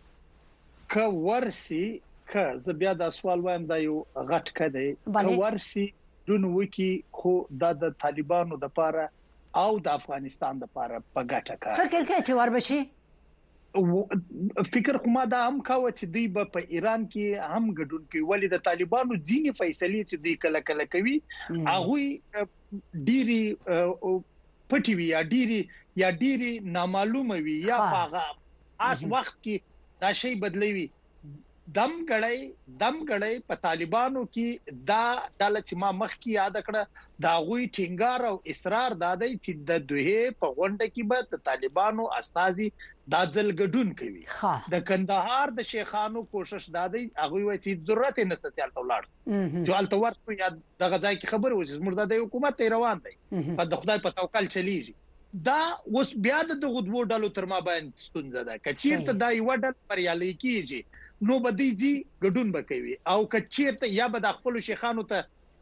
که ورسي که زه بیا دا سوال وایم دا یو غټ کده که ورسي دون وکی خو د طالبانو د لپاره او د افغانستان د لپاره په ګټه کار فکر کوي چې ور بشي. فکر خو ما دا هم کاوه چې دوی په ایران کې هم ګډون کوي، ولی د طالبانو ځینې فیصلې چې دوی کله کله کوي هغه ډيري پټي وي یا ډيري نامعلومه وي یا هغه اس وخت کې دا شی بدلوي. دم غړی په طالبانو کې دا ډله چې ما مخ کې یاد کړه دا غوي ټینګار او اصرار دادی چې د دوه په غونډه کې به د طالبانو استازي دا ځل ګډون کوي. د کندهار د شیخانو کوشش دادی هغه وایي چې ضرورت نشته چې الټولار چې الټور یا دغه ځای کې خبر و چې زموږ د حکومت روان دی په د خدای په توکل چلیږي. دا اوس بیا د غدوو ډلو تر ما باندې ستونزه ده، کچیرته دا یو ډل پريالي کیږي نو بدیږي ګډون بکوي او کچیرته یا به د خپل شیخانو ته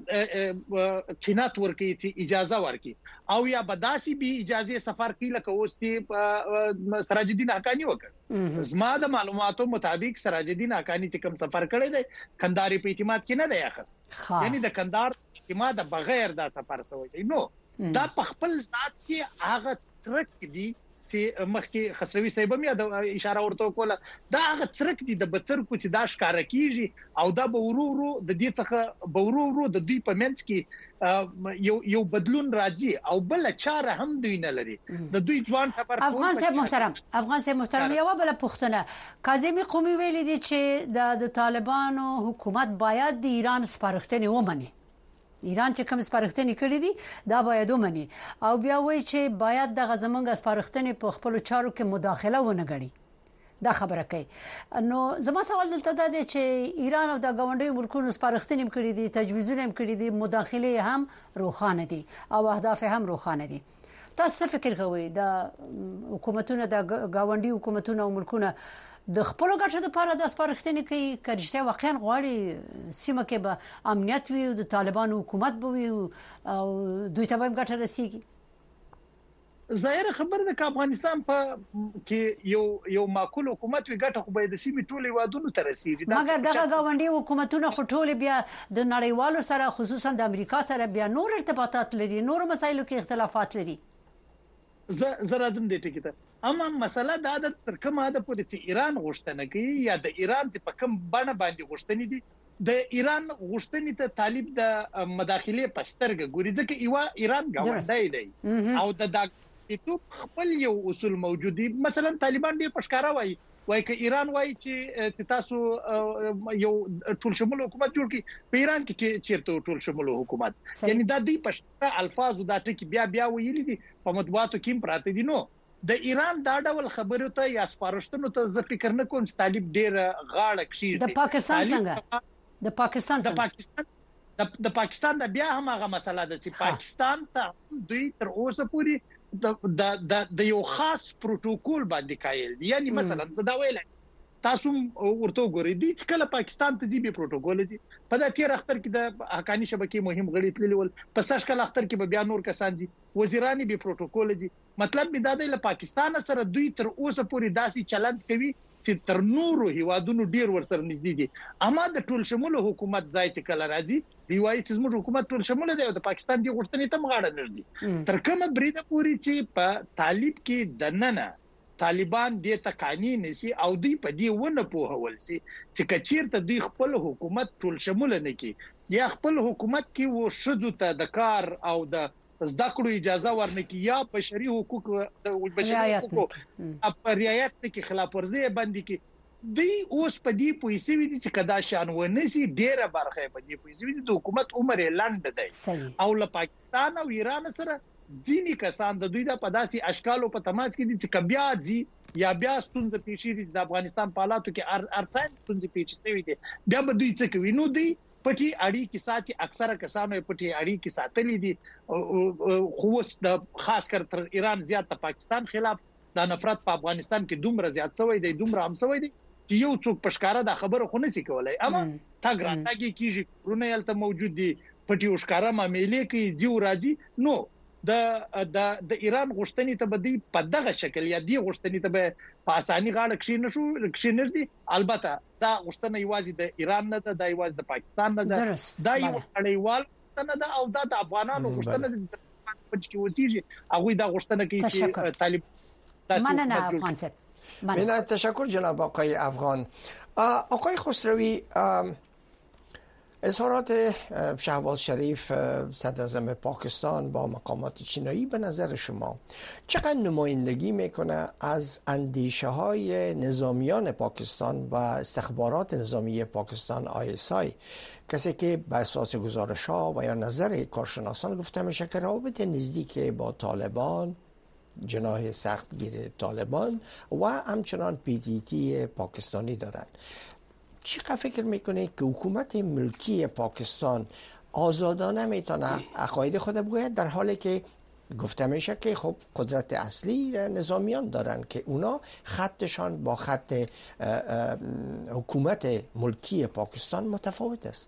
کینات ورکړي چې اجازه ورکړي او یا بداسي به اجازه سفر کوي لکه اوس ته سراج الدین حقانی وکړ. زما د معلوماتو مطابق سراج الدین حقانی چې کوم سفر کړی دی کندهار په اعتماد کې نه دی اخست، یعنی د کندهار اعتماد بغیر دا سفر سوی نو دا په خپل ذات کې هغه ترک دي چې مخکې خسروي صاحب هم د اشاره ورته کوله دا هغه ترک دي د بتر کو چې دا ښکارا کیږي او دا به ورو د دې څخه به ورو د دوی په منځ کې یو بدلون راځي او بل چاره هم دوی نه لري د دوی ځوان خبر. افغان صاحب محترم یو بل پښتنه کاظمی قومي ویلي دي چې د طالبانو حکومت باید د ایران سپارښتنې ومني، ایران چې کوم سپارښتنې کړې دي دا باید ومني او بیا وایي چې باید د غزمنګ سپارښتنې په خپل چارو کې مداخله ونه غړي. دا خبره کوي. نو زما سوال دلته دا دی چې ایران او د غونډې ملکونو سپارښتنې کړې دي، تجویزونه کړې دي، مداخله هم روښانه دي او اهداف هم روښانه دي. تاسو فکر کوئ د حکومتونو د غونډې حکومتونو او ملکونو د خپل ګټو لپاره د سپارښتنې کوي که رښتیا واقعا غواړي سیمه کې به امنیت وي او د طالبانو حکومت به وي او دوی ته به ګټه رسیږي؟ ظاهر خبره ده که افغانستان په کې یو معقول حکومت وي ګټه خو به د سیمې ټولې وادونو ته رسیږي. مګر دغه غونډې حکومتونه خو ټول بیا د نړیوالو سره خصوصا د امریکا سره بیا نور ارتباطات لري، نور مسایلو کې اختلافات لري. زه راځم دې ټکی ته. اما مسله دا د تر کومه ده پورې چې ایران غوښتنه کوي یا د ایران په کوم بڼه باندې غوښتنې دي د ایران غوښتنې ته طالب د مداخله پسترګه ګوري ځکه ایران ګاونډی دی او د تو خپل یو اصول موجود دي. مثلا طالبان ډیر پښکارا وایي که ایران وایي چې تاسو یو ټول شمول حکومت جوړ کړي، په ایران کې چیرته ټول شمول حکومت، یعنی دا دوی پښکارا الفاظ دا ټکی بیا ویلي دي په مطبوعاتو کې پراته دي. نو د ایران دا ډول خبرو ته یا سپارښتنو ته زه فکر نه کوم چې طالب ډیر غاړه کشي. د پاکستان څنګه د پاکستان د بیا هم هغه مسله ده چې پاکستان ته دوی تر اوسه پورې د یو خاص پروتوکول باندې قایل دي. یعنی مثلا زدا ویل تاسو ورته ګورئ دي چې کله پاکستان ته جیبي پروتوکول دي په د تیر اختر کې د حقانی شبکې مهم غړي تللی ول، په سش کله اختر کې بیا نور کسان دي وزیرانی به پروتوکول دي. مطلب دا دی له پاکستان سره دوی تر اوسه پورې داسي چلند کوي چې تر نورو هیوادونو ډیر ورسره نږدې دي. اما د ټول شمول حکومت ځای چې کله راځي دی وایي چې زموږ حکومت ټول شمول دی او د پاکستان دی غوښتنې ته مغاړه نه دي. تر کومه بریده پوری چې په طالب کې دننه طالبان دې تکانی نسی او دوی په دې ونه پوهول سي چې کچیرته دوی خپل حکومت ټول شمول نه کی یا خپل حکومت کې و شذو ته د کار او د زده کړو اجازه ورنکي یا بشري حقوق د بشري حقوق په رعایت کې خلاف ورزي باندې کې دوی اوس په دې پویسي وي چې کدا شان ونسی ډیره برخه په دې پویسي وي د حکومت عمر لاند دی او له پاکستان او ایران سره ځینی کسان د دوی د پداسي اشکالو په تماس کې دي چې کبیا دي یا بیا ستونزې پیښې دي د افغانستان په حالاتو کې ارتای ستونزې پیښې شوې دي بیا به دوی څه کوي. نو دوی پټي اړیکې ساتي، اکثره کسانو پټي اړیکې ساتلې دي خو اوس د خاص کر تر ایران زیات د پاکستان خلاف د نفرت په افغانستان کې دومره زیات شوی دی دومره هم شوی دی چې یو څوک پښکارا د خبره خو نسی کولای. اما تاګ راتګي کیږي رونه یلته موجود دي پټي وشکارا معاملې کې دیو راځي. نو د ایران غوښتنې ته بدی په دغه شکل یا دی غوښتنې ته به په اساني غاړه کښې نشي. البته دا غوښتنه یوازې د ایران نه ده، دا یوازې د پاکستان نه ده، دا یو نړیوال غوښتنه ده او دا د افغانانو غوښتنه ده چې وځي هغه دا غوښتنه کوي چې طالب مننه افغان صاحب. من تشکر جناب آقای افغان. آقای خسروی، اظهارات شهباز شریف صدراعظم پاکستان با مقامات چینایی به نظر شما چقدر نمایندگی میکنه از اندیشه های نظامیان پاکستان و استخبارات نظامی پاکستان ISI؟ کسی که به اساس گزارش ها و یا نظر کارشناسان گفته میشه که روابط نزدیک با طالبان، جناح سختگیر طالبان و همچنان PTT پاکستانی دارند. چقدر فکر میکنه که حکومت ملکی پاکستان آزادانه میتونه عقاید خود بگوید در حالی که گفته میشه که خب قدرت اصلی نظامیان دارن که اونا خطشان با خط حکومت ملکی پاکستان متفاوت است؟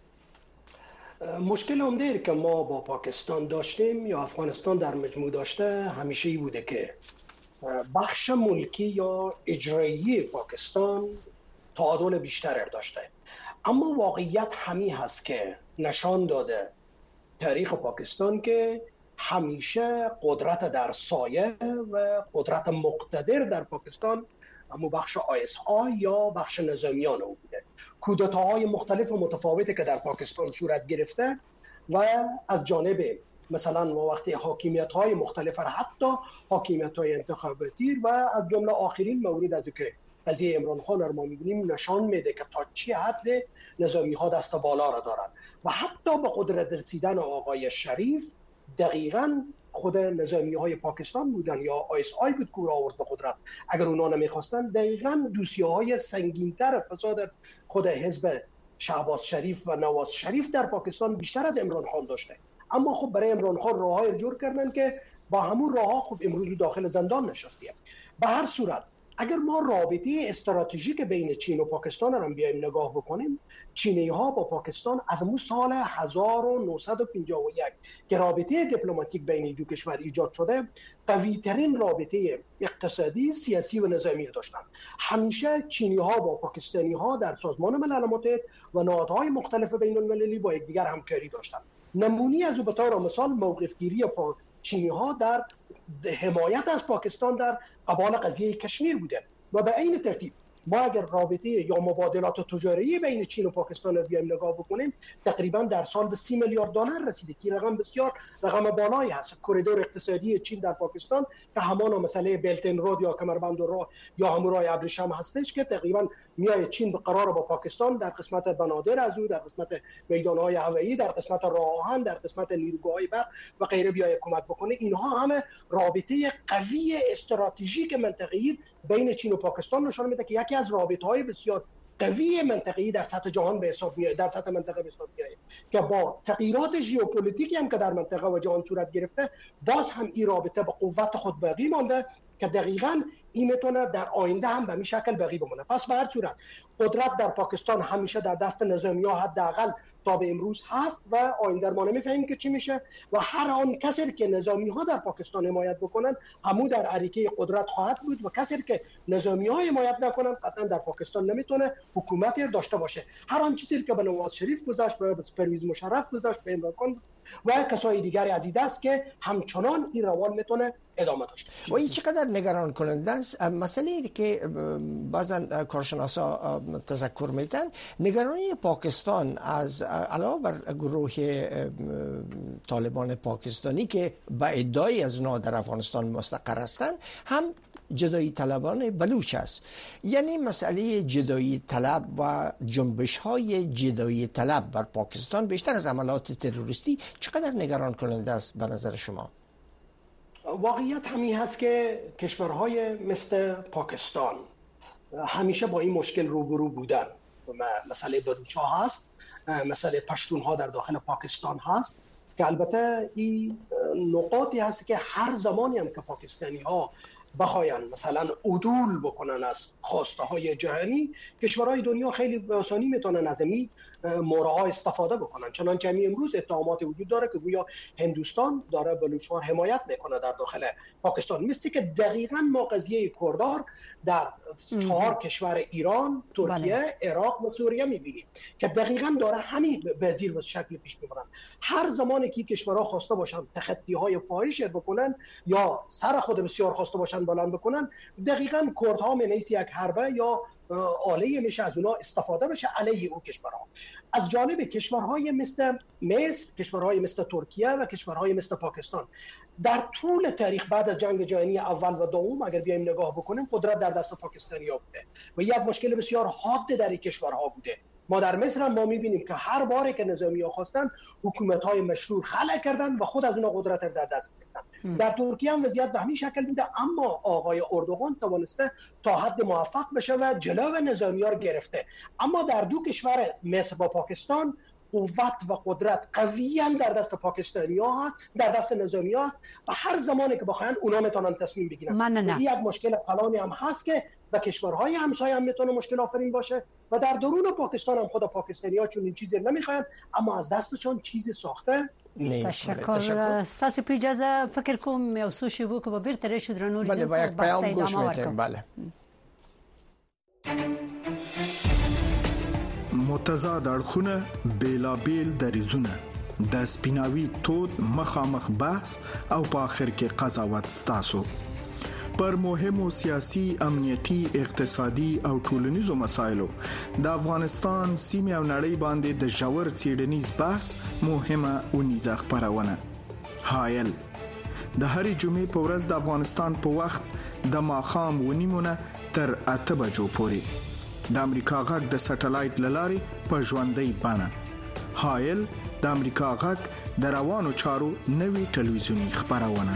مشکل عمده که ما با پاکستان داشتیم یا افغانستان در مجموع داشته همیشه ای بوده که بخش ملکی یا اجرایی پاکستان تعادل بیشتر داشته، اما واقعیت همی هست که نشان داده تاریخ پاکستان که همیشه قدرت در سایه و قدرت مقتدر در پاکستان اما بخش ISI یا بخش نظامیان او بوده. کودتاهای مختلف و متفاوتی که در پاکستان صورت گرفته و از جانب مثلا وقتی حاکمیت‌های مختلف حتی حاکمیت‌های انتخاباتی و از جمله آخرین مورد از که قضیه عمران خان رو ما می‌بینیم نشان میده که تا چه حد نظامی‌ها دست بالا را دارند و حتی به قدرت رسیدن آقای شریف دقیقاً خود نظامی‌های پاکستان بودن یا ISI بود که آورد به قدرت. اگر اونا نمی‌خواستن دقیقاً دوسیه‌های سنگین‌تر فساد خود حزب شهباز شریف و نواز شریف در پاکستان بیشتر از عمران خان داشته. اما خب برای عمران خان راه‌های جور کردن که با همون راه‌ها خب امروز داخل زندان نشستیم. به هر صورت اگر ما رابطه استراتژیک بین چین و پاکستان را بیایم نگاه بکنیم، چینی‌ها با پاکستان از اون سال 1951 که رابطه دیپلماتیک بین دو کشور ایجاد شده قوی‌ترین رابطه اقتصادی، سیاسی و نظامی داشتند. همیشه چینی‌ها با پاکستانی‌ها در سازمان ملل متحد و نهادهای مختلف بین‌المللی با یکدیگر همکاری داشتند. نمونه‌ای از به طور مثال موقف‌گیری چینی‌ها در حمایت از پاکستان در قبال قضیه کشمیر بوده و به این ترتیب ما اگر رابطه یا مبادلات تجاری بین چین و پاکستان رو بیایم نگاه بکنیم تقریبا در سال به 30 میلیارد دلار رسیده که رقم بسیار رقم بالایی هست. کوریدور اقتصادی چین در پاکستان که همان مسئله بلت اند رود یا کمربند راه یا همون راه ابریشم هستش که تقریبا میای چین به قرار با پاکستان در قسمت بنادر از او، در قسمت میدان‌های هوایی، در قسمت راه آهن، در قسمت نیروگاه‌های برق و غیره بیای کمک بکنه. اینها همه رابطه قوی استراتژیک منطقه‌ای بین چین و پاکستان نشان میده که یکی از رابطه‌های بسیار قوی منطقه‌ای در سطح جهان به حساب میاد، در سطح منطقه به حساب میاد که با تغییرات ژئوپلیتیکی هم که در منطقه و جهان صورت گرفته باز هم این رابطه به قوت خود باقی مانده که دقیقاً این میتونه در آینده هم به این شکل باقی بمونه. پس به هر صورت قدرت در پاکستان همیشه در دست نظامی‌ها حداقل تا به امروز هست و آینده ما نمی‌فهمیم که چی میشه و هر آن کسی که نظامی‌ها در پاکستان حمایت بکنن همو در عریکه قدرت خواهد بود و کسی که نظامی‌ها حمایت نکنن قطعا در پاکستان نمیتونه حکومتی داشته باشه. هر آن چیزی که به نواز شریف گذاشت، به پرویز مشرف گذاشت، به عمران خان و کسای دیگری عدید است که همچنان این روال میتونه ادامه داشته باشه. و این چقدر نگران کننده است. مسئله که بعضا کارشناسا تذکر میدن نگرانی پاکستان از علاوه بر گروه طالبان پاکستانی که به ادعای از اونا در افغانستان مستقر هستند هم جدایی طلبان بلوچ است. یعنی مسئله جدایی طلب و جنبش های جدایی طلب بر پاکستان بیشتر از عملات تروریستی چقدر نگران کننده است به نظر شما؟ واقعیت همین هست که کشورهای مثل پاکستان همیشه با این مشکل روبرو بودن. مسئله بلوچ ها هست، مسئله پشتون ها در داخل پاکستان هست که البته این نقاطی هست که هر زمانی هم که پاکستانی ها بخواین مثلا عدول بکنن از خواسته های جهانی، کشورهای دنیا خیلی به آسانی میتونن از این مورها استفاده بکنن. چنانچه همین امروز اتهامات وجود داره که گویا هندوستان داره بلوچ‌ها حمایت میکنه در داخل پاکستان، مثل که دقیقاً ما قضیه کردار در 4 کشور ایران، ترکیه، عراق و سوریه میبینیم که دقیقاً داره همین بزیر و شکل پیش میبرن. هر زمانی که کشورها خواسته باشن تخطی‌های فاحش بکنن یا سر خود بسیار خواسته باشن بلند بکنن، دقیقاً کردها منیس یک حربه یا آله میشه از اونا استفاده بشه علیه اون کشورها. از جانب کشورهای مثل مصر، کشورهای مثل ترکیه و کشورهای مثل پاکستان در طول تاریخ بعد از جنگ جهانی اول و دوم اگر بیایم نگاه بکنیم قدرت در دست پاکستانی‌ها بوده و یک مشکل بسیار حاد در این کشورها بوده. ما در مصر هم ما می‌بینیم که هر باری که نظامی‌ها خواستن حکومت‌های مشرور خلع کردن و خود از اونها قدرت در دست گرفتن. در ترکیه هم وضعیت به همین شکل بوده، اما آقای اردوغان توانسته تا حد موفق بشه و جلو نظامی‌ها رو گرفته. اما در دو کشور مصر و پاکستان قوت و قدرت قویاً در دست پاکستانی‌ها هست، در دست نظامی‌ها هست و هر زمانی که بخواین اونا میتونن تصمیم بگیرن. این یک مشکل کلانی هم هست که و کشورهای همسایه هم میتونه مشکل آفرین باشه و در درون پاکستان هم خود پاکستانی‌ها چون این چیزی نمیخواین اما از دستشون چیزی ساخته. تشکر. ستاسو په اجازه فکر کوم یو څه شی وو که به بیرته راشو درنو بله با یک پیام گوش می‌کنیم. بله متضاد اړخونه بیلابیل دریزونه د سپیناوي تود مخامخ بحث او په اخر کې قضاوت ستاسو پر مهمو سیاسي، امنیتي، اقتصادي او ټولنیزو مسایلو د افغانستان سیمه او نړۍ باندې د ژور څېړنیز بحث مهمه ونیزه خبرونه حایل د هرې جمعې په ورځ د افغانستان په وخت د ماښام ونیمونه تر 8 بجو پورې د امریکا غږ د سټلایټ للارې په ژوندۍ بڼه حایل د امریکا غږ د روانو چارو نوي ټلویزیونی خبرونه.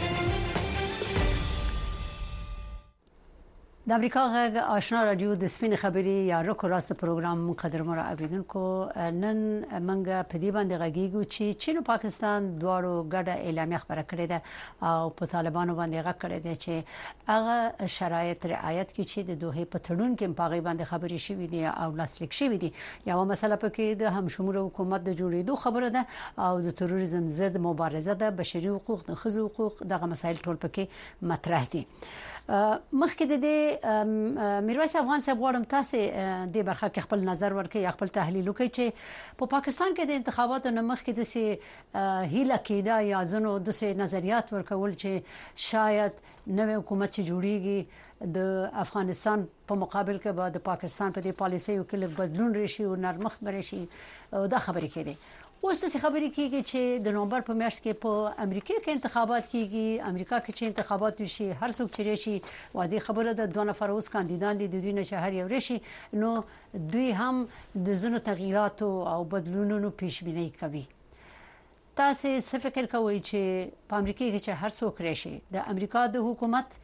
د امریکا غږ آشنا رادیو د سپین خبري یا رکو راست پروګرام قدرمن اوریدونکو نن منګه په دې باندې غږیږو چې چین او پاکستان دواړو ګډه اعلامیه خبره کړې ده او په طالبانو باندې غږ کړی دی چې هغه شرایط رعایت کړي چې د دوه په تړون کې په غي باندې خبري شوې دي او لاسلیک شوې دي. یو مسله پکې د همشمول حکومت د جوړېدو خبره ده او د تروریزم ضد مبارزه ده، بشري حقوق، د ښځو حقوق، دغه مسایل ټول پکې مطرح دي. مخکې د میرویس افغان صاحب غواړم تاسو د برخه کې خپل نظر ورکړئ خپل تحلیل وکړئ چې په پاکستان کې د انتخاباتو نه مخکې د سي هیله کېده یا ځنو د سي نظریات ورکول چې شاید نوې حکومت چې جوړیږي د افغانستان په مقابل کې به د پاکستان په دې پالیسیو کې لږ بدلون راشي او نرمښت برشي دا خبرې کېده. اوس څه خبرې کیږي چې د نومبر په میاشت کې په امریکا کې انتخابات کیږي، امریکا کې چې انتخابات وشي هر څوک چې راشي واضح خبره ده 2 نفر اوس کاندیدان دي د دوی نه شهر یو راشي نو دوی هم د زنو تغییرات او بدلونونو پیشبینی کوي. تاسو څه فکر کوئ چې په امریکا کې چې هر څوک راشي د امریکا د حکومت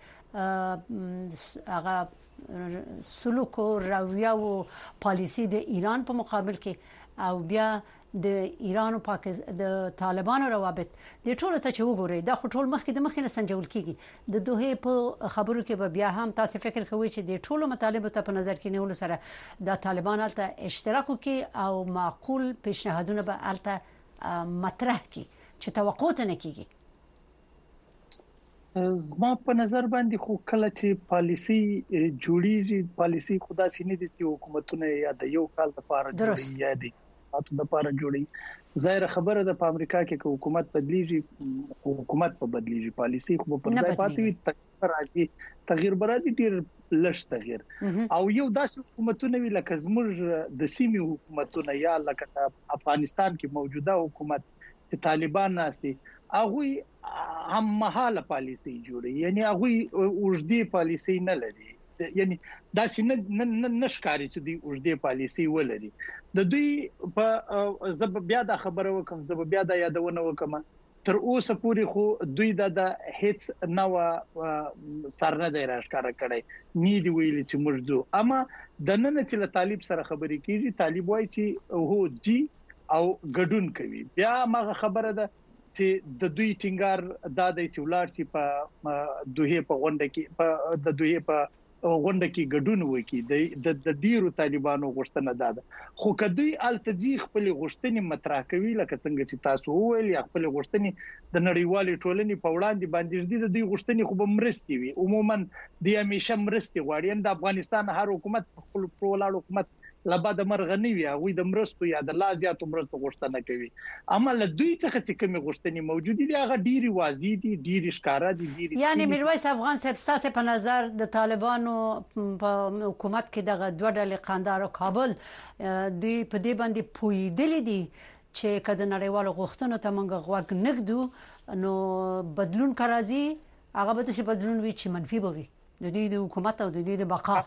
هغه سلوک او رویه او پالیسی د ایران په مقابل کې او بیا د ایران او پاکستان د طالبانو روابط د ټولو ته چې وګورئ دا ټول مخکې د مخینه سنجول کیږي د دوه په خبرو کې بیا هم تاسو فکر کوئ چې د ټولو مطالبه ته په نظر کې نیول سره د طالبان الته اشتراک کوي او معقول پیشنهادونه به الته مطرح کی چې توقع نه کیږي. زما په نظر باندې خو کله چې پالیسی جوړیږي پالیسی خدا سینې دي چې حکومتونه یا د یو کال لپاره جوړي یا د تاسو د لپاره جوړي ظاهر خبره ده په امریکا کې حکومت بدلیږي حکومت په بدلیږي پالیسی خو په ځای پاتې تغییر برادي ډیر لږ تغییر او یو داسې حکومتونه وی لکه زموږ د سیمې حکومتونه یا لکه افغانستان کې موجوده حکومت چې طالبان ناشتي هغه هم مهاله پالیسی جوړي یعنی هغه اوږدې پالیسی نه لري یعنی دا سینه نشکاري چې دی اوږدې پالیسی ولري د دوی په زب بیا د خبره وکم زب بیا د یادونه وکم تر اوسه پوری خو دوی د هیڅ نو سرنه دی راښکاره کړي نی دی ویل چې مرزو اما د نن چې له طالب سره خبرې کیږي طالب وایي چې هو جی او ګډون کوي بیا ماغه خبره ده چې د دوی ټینګار د دې چولار چې په دوه په غونډه کې په د دوی په غونډه کې ګډون وکړي د ډیرو طالبانو غوښتنه ده خو کدی التجی خپل غوښتنې مطرح کوي لکه څنګه چې تاسو ویل یا خپل غوښتنې د نړیوالې ټولنې په وړاندې باندې د دوی غوښتنې خو به مرستي وي عموما د همیشه مرستي غواړي د افغانستان هر حکومت خپل پرولاړ حکومت لبا د مرغنی وي او د مرستو یا د لازیاتو مرستو غوښتنه کوي اما له دوی څخه چې کومه غوښتنې موجوده دي هغه ډيري واضح دي ډيري ښکارا دي ډيري یعنی میرویس افغان صاحب تاسو په نظر د طالبانو په حکومت کې دغه دوه ډلې قندهار او کابل دوی په دې باندې پویدل دي چې کله نړیوالو غوښتنو ته موږ غوږ نګدو نو بدلون کراځي هغه به څه بدلون وي چې منفي بوي د دې حکومت او د دې د بقا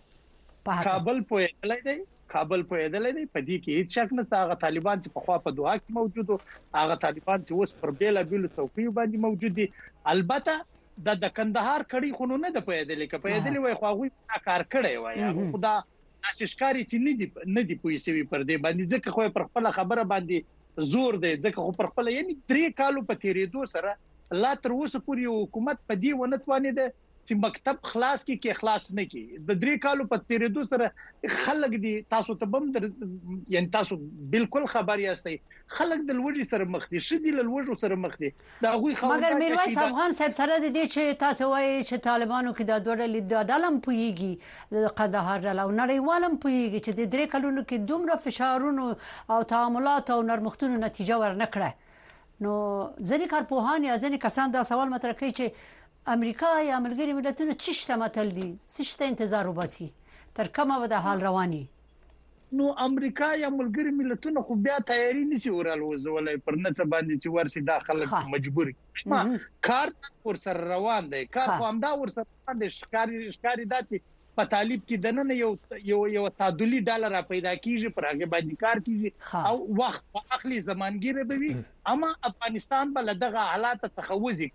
په کابل پویدل دی کابل پویدل دی په دې کې هیڅ شک نشته هغه طالبان چې په خوا په دوحه کې موجودو هغه طالبان چې اوس پر بیل څوکۍ باندې موجود دي البته د کندهار کړي خونو نه د پویدل کې پویدل وای خو هغه کار کړی وای خدا ناشکاری چې نه دی پویسوي پر دې باندې ځکه خو پر خپل خبره باندې زور دی ځکه خو پر خپل یعنی 3 کالو په تیریدو سره لا تر اوسه پورې حکومت په دې ونه توانید چې مکتب خلاص کی اخلاص نه کی د 3 کالو په تیریدو سره خلک دي تاسو ته بم یعنی تاسو بالکل خبر یاستئ خلک د لوړی سره مخ دي شدي له لوړو سره مخ دي دا غوي خبره مګر میرویس افغان صاحب سره د دې چې تاسو وایي چې طالبانو کې د دوړل دالم پويږي د قندهار له نړیوالم پويږي چې د 3 کلونو کې دومره فشارونو او تعاملات او نرمښتونو نتیجه ورنکړه نو ځینې کارپوهان یا ځینې کسان دا سوال مطرح کوي چې امریکا یا ملګری ملتونه چشته متل دي چشته انتظار وباسي تر کومه به د حال رواني نو امریکا یا ملګری ملتونه خو بیا تیاری نشي ورال وزولای پر نڅ باندې چې ورسي داخله مجبور ما کار ور سره روان دی کار خو همدا ور سره روان دی ښکاری داسي په طالب کې دنه یو تعادلي ډالر پیدا کیږي پر هغه باندې کار کیږي او وخت اخلي زمانګيره به وي اما افغانستان بل دغه حالات تخوزي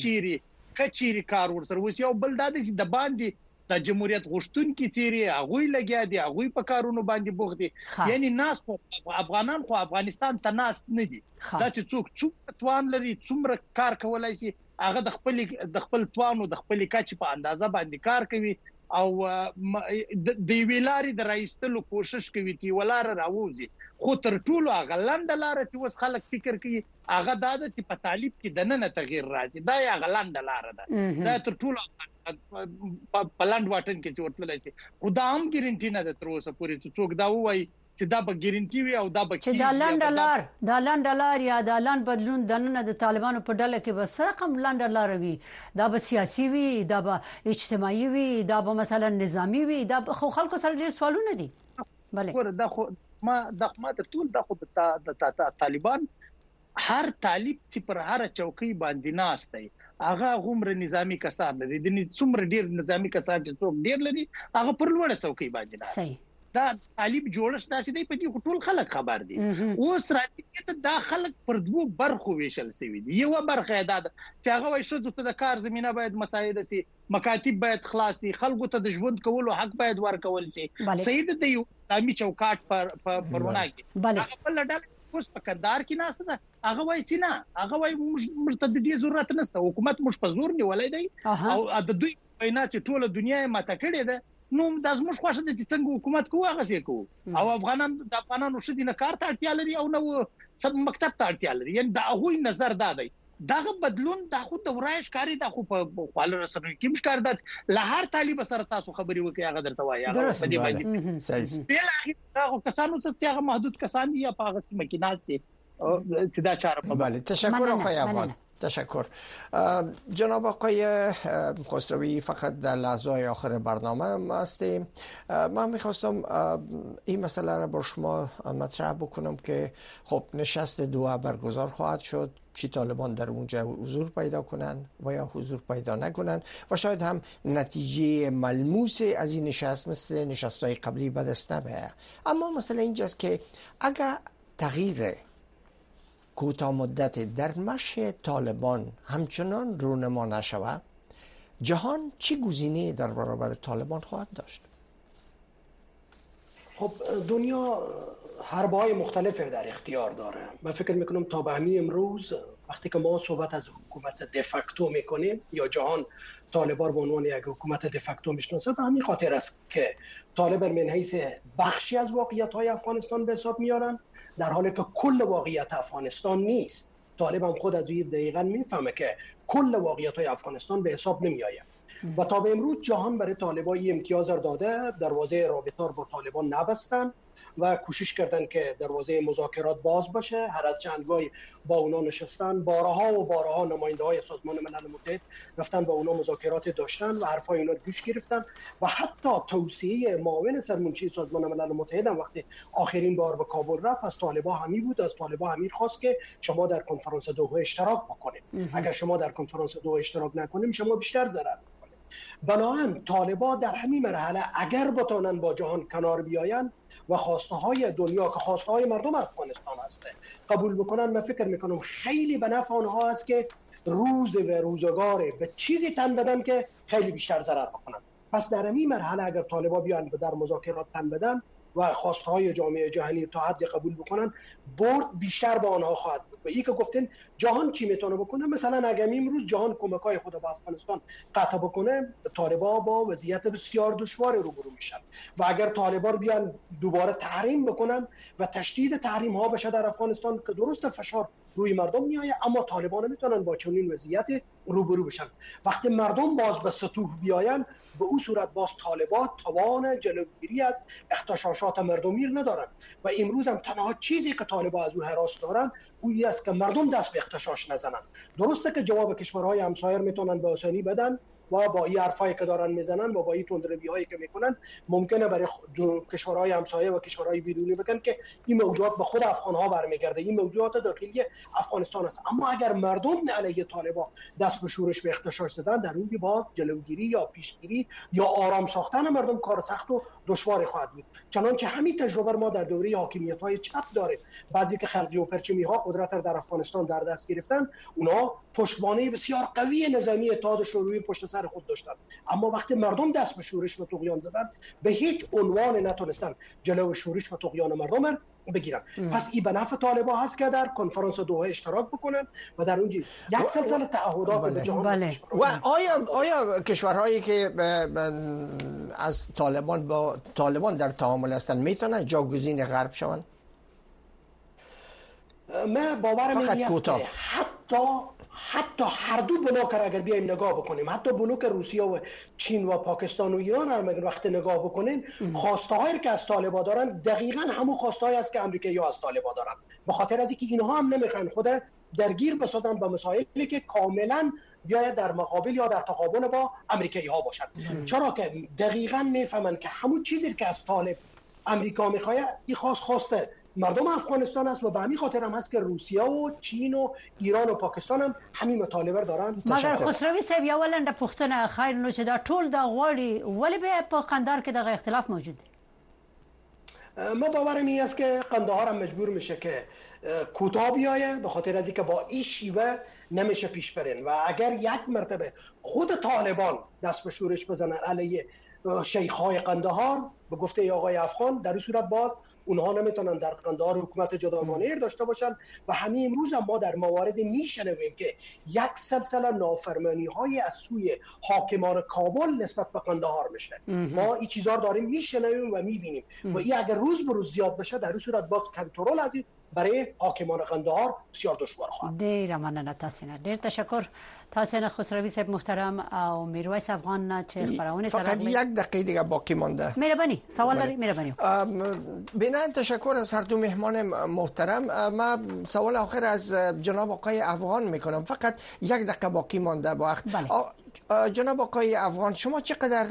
کچيري کار ورسره وسی او بل د دې د باندې د جمهوریت غشتون کې تیری هغه لګیا دي هغه په کارونو باندې بوخ دي یعنی ناس په افغانان خو افغانستان ته ناس نه دي دا چې څوک توان لري څومره کار کولای شي هغه د خپل توانو د خپل کچ په اندازه باندې کار کوي او د ویلاري د رئیستلو کوشش کوي چې ولاره راوځي خو تر ټولو غلند لاره چې وس خلک فکر کوي هغه د عادت په تعلیب کې د نن تغییر راځي دا یا غلند لاره ده دا تر ټولو پلاند واټن کې چې ورتللی شي خو دا هم ګارانټي نه ده تر اوسه پورې چې څوک دا وایي چې دا به ګارانټي وي او دا به چې دا لاندلار یا د لاند بدلون د نن د طالبانو په ډله کې به څه رقم لاندلار وي دا به سیاسي وي دا به اجتماعي وي دا به مثلا نظامی وي دا خو خلکو سره ډېر سوالونه دي بله دا خو ما د ټول د خو د طالبان هر طالب چې پر هر چوکۍ باندې ناست دی هغه غومره نظامی کسان دي د څومره ډېر نظامی کسان چې څوک ډېر لري هغه پر لوړه چوکۍ باندې ناست صحیح دا طالب جوړش داسې دی په دې ټول خلک خبر دي اوس راځي چې دا خلک پر دوه برخو ویشل شوی دي یو برخه دا چې هغه وایي شو د کار زمينه باید مساعده سي مکاتب باید خلاص سي خلکو ته د ژوند کولو حق باید ورکول سي سید د یو دامي چوکاټ پر وناګي هغه په لړل اوس په کندهار کې ناست ده هغه وایي چې نه هغه وایي مرتددي ضرورت نشته حکومت موږ په زور نیولای دی او د دوی وینا چې ټول دنیا ماته کړې ده نو د زموږ خوښه د څنګه حکومت کوو هغه څه کوو او افغانانو شدي نه کار ته اړتیا لري او نو سب مکتب ته اړتیا لري یعنی دا هغوی نظر دا دی دغه بدلون دا خو د ورایش کاری دا خو په خپل رسنوي کې مشکار ده له هر طالب سره تاسو خبري وکي هغه درته وایي هغه په دې باندې صحیح بل هغه کسانو ته هغه محدود کسان دي په هغه مکینات دي چې دا چاره په بله تشکر آقای افغان تشکر. جناب آقای خسروی فقط در لحظه‌های آخر برنامه هستیم. من میخواستم این مسئله را با شما مطرح بکنم که خب نشست دوحه برگزار خواهد شد، چی طالبان در اونجا حضور پیدا کنن و یا حضور پیدا نکنن و شاید هم نتیجه ملموس از این نشست مثل نشست‌های قبلی به دست نبره. اما مسئله اینجاست که اگر تغییر کوتاه مدت در مشی طالبان همچنان رونما نشود، جهان چی گزینه در برابر طالبان خواهد داشت؟ خب دنیا حربه‌های مختلفی در اختیار داره. من فکر میکنم تا به همین امروز وقتی که ما صحبت از حکومت دفکتو میکنیم یا جهان طالبان به عنوان یک حکومت دفکتو میشناسه، به همین خاطر است که طالبان من حیث بخشی از واقعیت‌های افغانستان به حساب میارن، در حالی که کل واقعیت افغانستان نیست. طالب هم خود از این دقیقاً میفهمه که کل واقعیت‌های افغانستان به حساب نمیآید و تا به امروز جهان برای طالبان این امتیاز را داده، دروازه رابطه با طالبان نبستن و کوشش کردن که دروازه مذاکرات باز باشه. هر از چند بار با اونا نشستن، بارها و بارها نماینده‌های سازمان ملل متحد رفتن با اونا مذاکرات داشتن و حرفای اونا گوش گرفتن و حتی توصیه معاون سرمنشی سازمان ملل متحد هم وقتی آخرین بار به کابل رفت از طالبان همی بود، از طالبان امیر خواست که شما در کنفرانس دوحه اشتراک بکنید. اگر شما در کنفرانس دوحه اشتراک نکنید شما بیشتر ضرر. بنابراین طالبان در همین مرحله اگر بتونن با جهان کنار بیاین و خواسته های دنیا که خواسته های مردم افغانستان هسته قبول بکنن، من فکر میکنم خیلی به نفع آنها است که روز و روزگار به چیزی تن بدن که خیلی بیشتر ضرر بکنن. پس در همین مرحله اگر طالبان بیان در مذاکرات تن بدن و خواسته های جامعه جهانی تا حدی قبول بکنن، برد بیشتر به آنها خواهد بود. و ای که گفتین جهان چی میتونه بکنه، مثلا اگر امروز جهان کمک‌های خود به افغانستان قطع بکنه، طالبان با وضعیت بسیار دشوار روبرو میشن و اگر طالبان بیان دوباره تحریم بکنن و تشدید تحریم ها بشه در افغانستان که درست فشار روی مردم میآید، اما طالبان نمیتونن با چنین وضعیت روبرو بشن. وقتی مردم باز به سطوح بیاین، به اون صورت باز طالبان توان جلوگیری از اغتشاشات مردمی ندارن و امروز هم تنها چیزی که طالبان از او هراس دارن اویی است که مردم دست به اغتشاش نزنن. درسته که جواب کشورهای همسایه میتونن به آسانی بدن و با این حرفایی که دارن میزنن و با این تندروی‌هایی که میکنن ممکنه برای کشورهای همسایه و کشورهای بیرونی بگن که این موضوعات به خود افغان‌ها برمیگرده، این موضوعات داخلی افغانستان است. اما اگر مردم علیه طالبان دست به شورش به اغتشاش زدن، در اون با جلوگیری یا پیشگیری یا آرام ساختن مردم کار سخت و دشواری خواهد بود. چنانچه همین تجربه ما در دوره حاکمیت‌های چپ داره. بعضی که خلقی و پرچمی‌ها قدرت در افغانستان در دست گرفتن، اونا پشتوانه بسیار قوی نظامی اتحاد شوروی پشت سر سر خود داشتند، اما وقتی مردم دست به شورش و طغیان زدند به هیچ عنوان نتونستن جلو شورش و طغیان مردم بگیرن. پس این به نفع طالبان هست که در کنفرانس دوحه اشتراک بکنن و در اونجا یک سلسله تعهدات به جهان و آیا کشورهایی که از طالبان در تعامل هستند میتونن جاگزین غرب شوند؟ من باورم این است که حتی هر دو بلوک را اگر بیایم نگاه بکنیم، حتی بلوک روسیه و چین و پاکستان و ایران را اگر وقتی نگاه بکنیم، خواسته هایی که از طالبان دارن دقیقاً همون خواسته هایی است که امریکایی‌ها از طالبان دارن، به خاطر از اینکه اینها هم نمیخوان خود درگیر بسازن با مسائلی که کاملاً بیاید در مقابل یا در تقابل با امریکایی‌ها باشن. چرا که دقیقاً میفهمن که همون چیزی که از طالب امریکا میخواد این خواسته مردم افغانستان است و به همین خاطر هم هست که روسیه و چین و ایران و پاکستان هم همین مطالبه دارن. مگر خسروی صاحب یو ولنده پښتنه خیر نو چې دا ټول د غوړي ولی به په قندهار کې دغه اختلاف موجود دی؟ ما باورم این است که قندهار هم مجبور میشه که کوتاه بیایه، به خاطر از اینکه با این شیوه نمیشه پیش برین و اگر یک مرتبه خود طالبان دست به شورش بزنن علیه شیخ‌های قندهار به گفته آقای افغان، در این صورت باز اونها نمیتونن در قندهار حکومت جداگانه داشته باشن و همین امروز هم ما در موارد میشنویم که یک سلسله نافرمانی-های از سوی حاکمان کابل نسبت به قندهار میشه. ما این چیزا رو داریم میشنویم و میبینیم و این اگر روز به روز زیاد بشه در این صورت باز کنترل از برای حاکمان قندهار بسیار دشوار خواهد. ډیر مننه تاسو نه. ډیر تشکر تاسو نه خسروی صاحب محترم او میرویس افغان نه چې خبرونه سره فقط یک دقیقه دیگه باقی مانده. مهربانی سوال داری؟ مهربانی. بنان تشکر از هر دو مهمان محترم. ما سوال آخر از جناب آقای افغان میکنم، فقط یک دقیقه باقی مانده با وقت. جناب آقای افغان، شما چقدر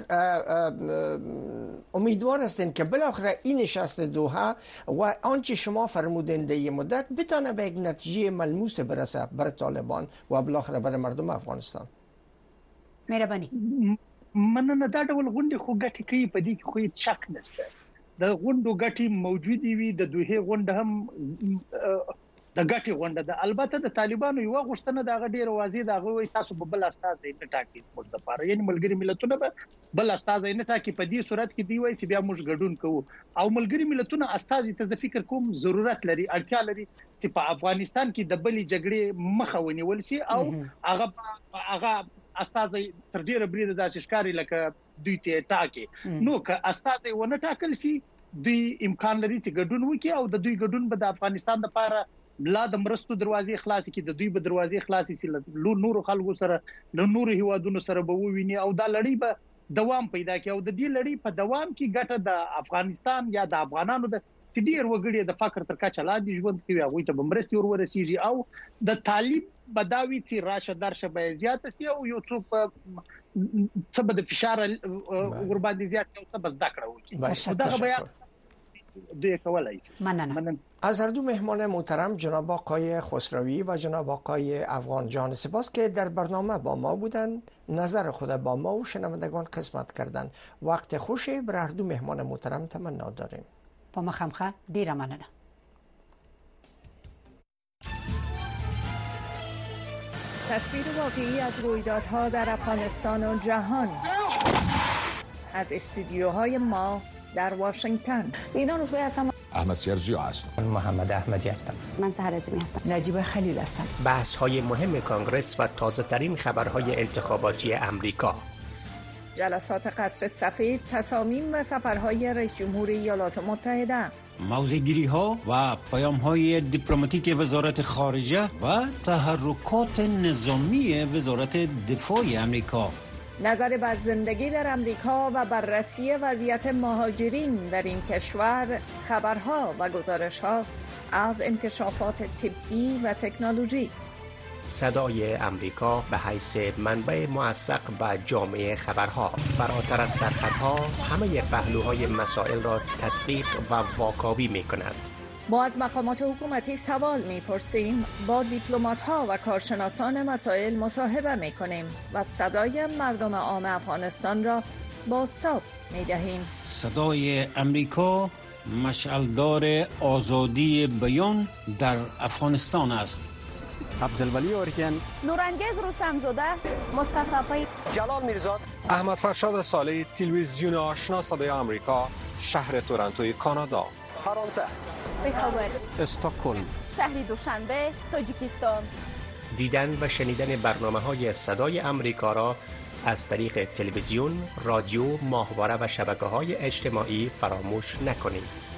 امیدوار هستین که بالاخره این نشست دوحه و آنچه شما فرمودین در این مدت بتونه به یک نتیجه ملموس برسه برای طالبان و بالاخره برای مردم افغانستان؟ مهربانی. مننه. دا ډول غونډې خو ګټې کوي، په دې کې خو هیڅ شک نشته. د غونډو ګټې موجودې وي، د دوحې غونډه هم د ګټې غونډه ده. البته د طالبانو یو غوښتنه د هغه ډیر واضح ده، هغه وایي تاسو به بل استازی نه ټاکئ موږ د پاره، یعنی ملګری ملتونه به بل استازی نه ټاکي. په دې صورت کې دی وایي چې بیا موږ ګډون کوو او ملګری ملتونه استازی ته فکر کوم ضرورت لري، اړتیا لري چې په افغانستان کې د بلې جګړې مخه ونیول شي او هغه استازی تر ډیره بریده د اشکاري لکه دوی ته ټاکي. نو که استازی ونه ټاکل شي دوی امکان لري چې ګډون وکړي او د دوی ګډون به د افغانستان لپاره لا د مرستو دروازې خلاصې کړي، د دوی به دروازې خلاصې شي، نورو خلکو سره له نورو هیوادونو سره به وویني او دا لړۍ به دوام پیدا کوي او د دې لړۍ په دوام کې ګټه د افغانستان یا د افغانانو د ډیر وګړي د فقر تر کچه لاندې ژوند کوي، هغه ته به مرستې ورسیږي او د طالب بداوی چې راشه درشه به زیات شي او یو څوک څه به د فشار ور باندې زیات او څه به زده کړو کی دا بیا دوی کولای شي. مننه. از هر دو مهمان محترم جناب آقای خسروی و جناب آقای افغان جان سپاس که در برنامه با ما بودن، نظر خود با ما و شنوندگان قسمت کردن. وقت خوشی بر هر دو مهمان محترم تمنا داریم. با مخمخه ډیره مننه. تصویر واقعی از رویدادها در افغانستان و جهان از استودیوهای ما در واشنگتن. اینا روزبه هستم. احمد سیرجی هستم. محمد احمدی هستم. من سحر عظیمی هستم. نجیب خلیل هستم. بحث های مهم کانگرس و تازه ترین خبرهای انتخاباتی امریکا. جلسات قصر سفید، تصامیم و سفرهای رئیس جمهور ایالات متحده. موضع‌گیری ها و پیام های دیپلماتیک وزارت خارجه و تحرکات نظامی وزارت دفاع امریکا. نظر بر زندگی در امریکا و بررسی وضعیت مهاجرین در این کشور، خبرها و گزارش‌ها از انکشافات طبی و تکنولوژی. صدای امریکا به حیث منبع موثق و جامع خبرها، فراتر از سرخطها همه پهلوهای مسائل را تدقیق و واکاوی می‌کند. ما از مقامات حکومتی سوال می‌پرسیم، با دیپلمات‌ها و کارشناسان مسائل مصاحبه می‌کنیم و صدای مردم عام افغانستان را بازتاب می‌دهیم. صدای امریکا مشعلدار آزادی بیان در افغانستان است. عبدالولی اورگن، نورانگیز رستمزاده، مصطفی جلال میرزاد، احمد فرشاد صالحی، تلویزیون آشنا صدای آمریکا، شهر تورنتوی کانادا. فرانسه، بخبر، استکهلم، شهر دوشنبه، تاجیکستان. دیدن و شنیدن برنامه‌های صدای آمریکا را از طریق تلویزیون، رادیو، ماهواره و شبکه‌های اجتماعی فراموش نکنید.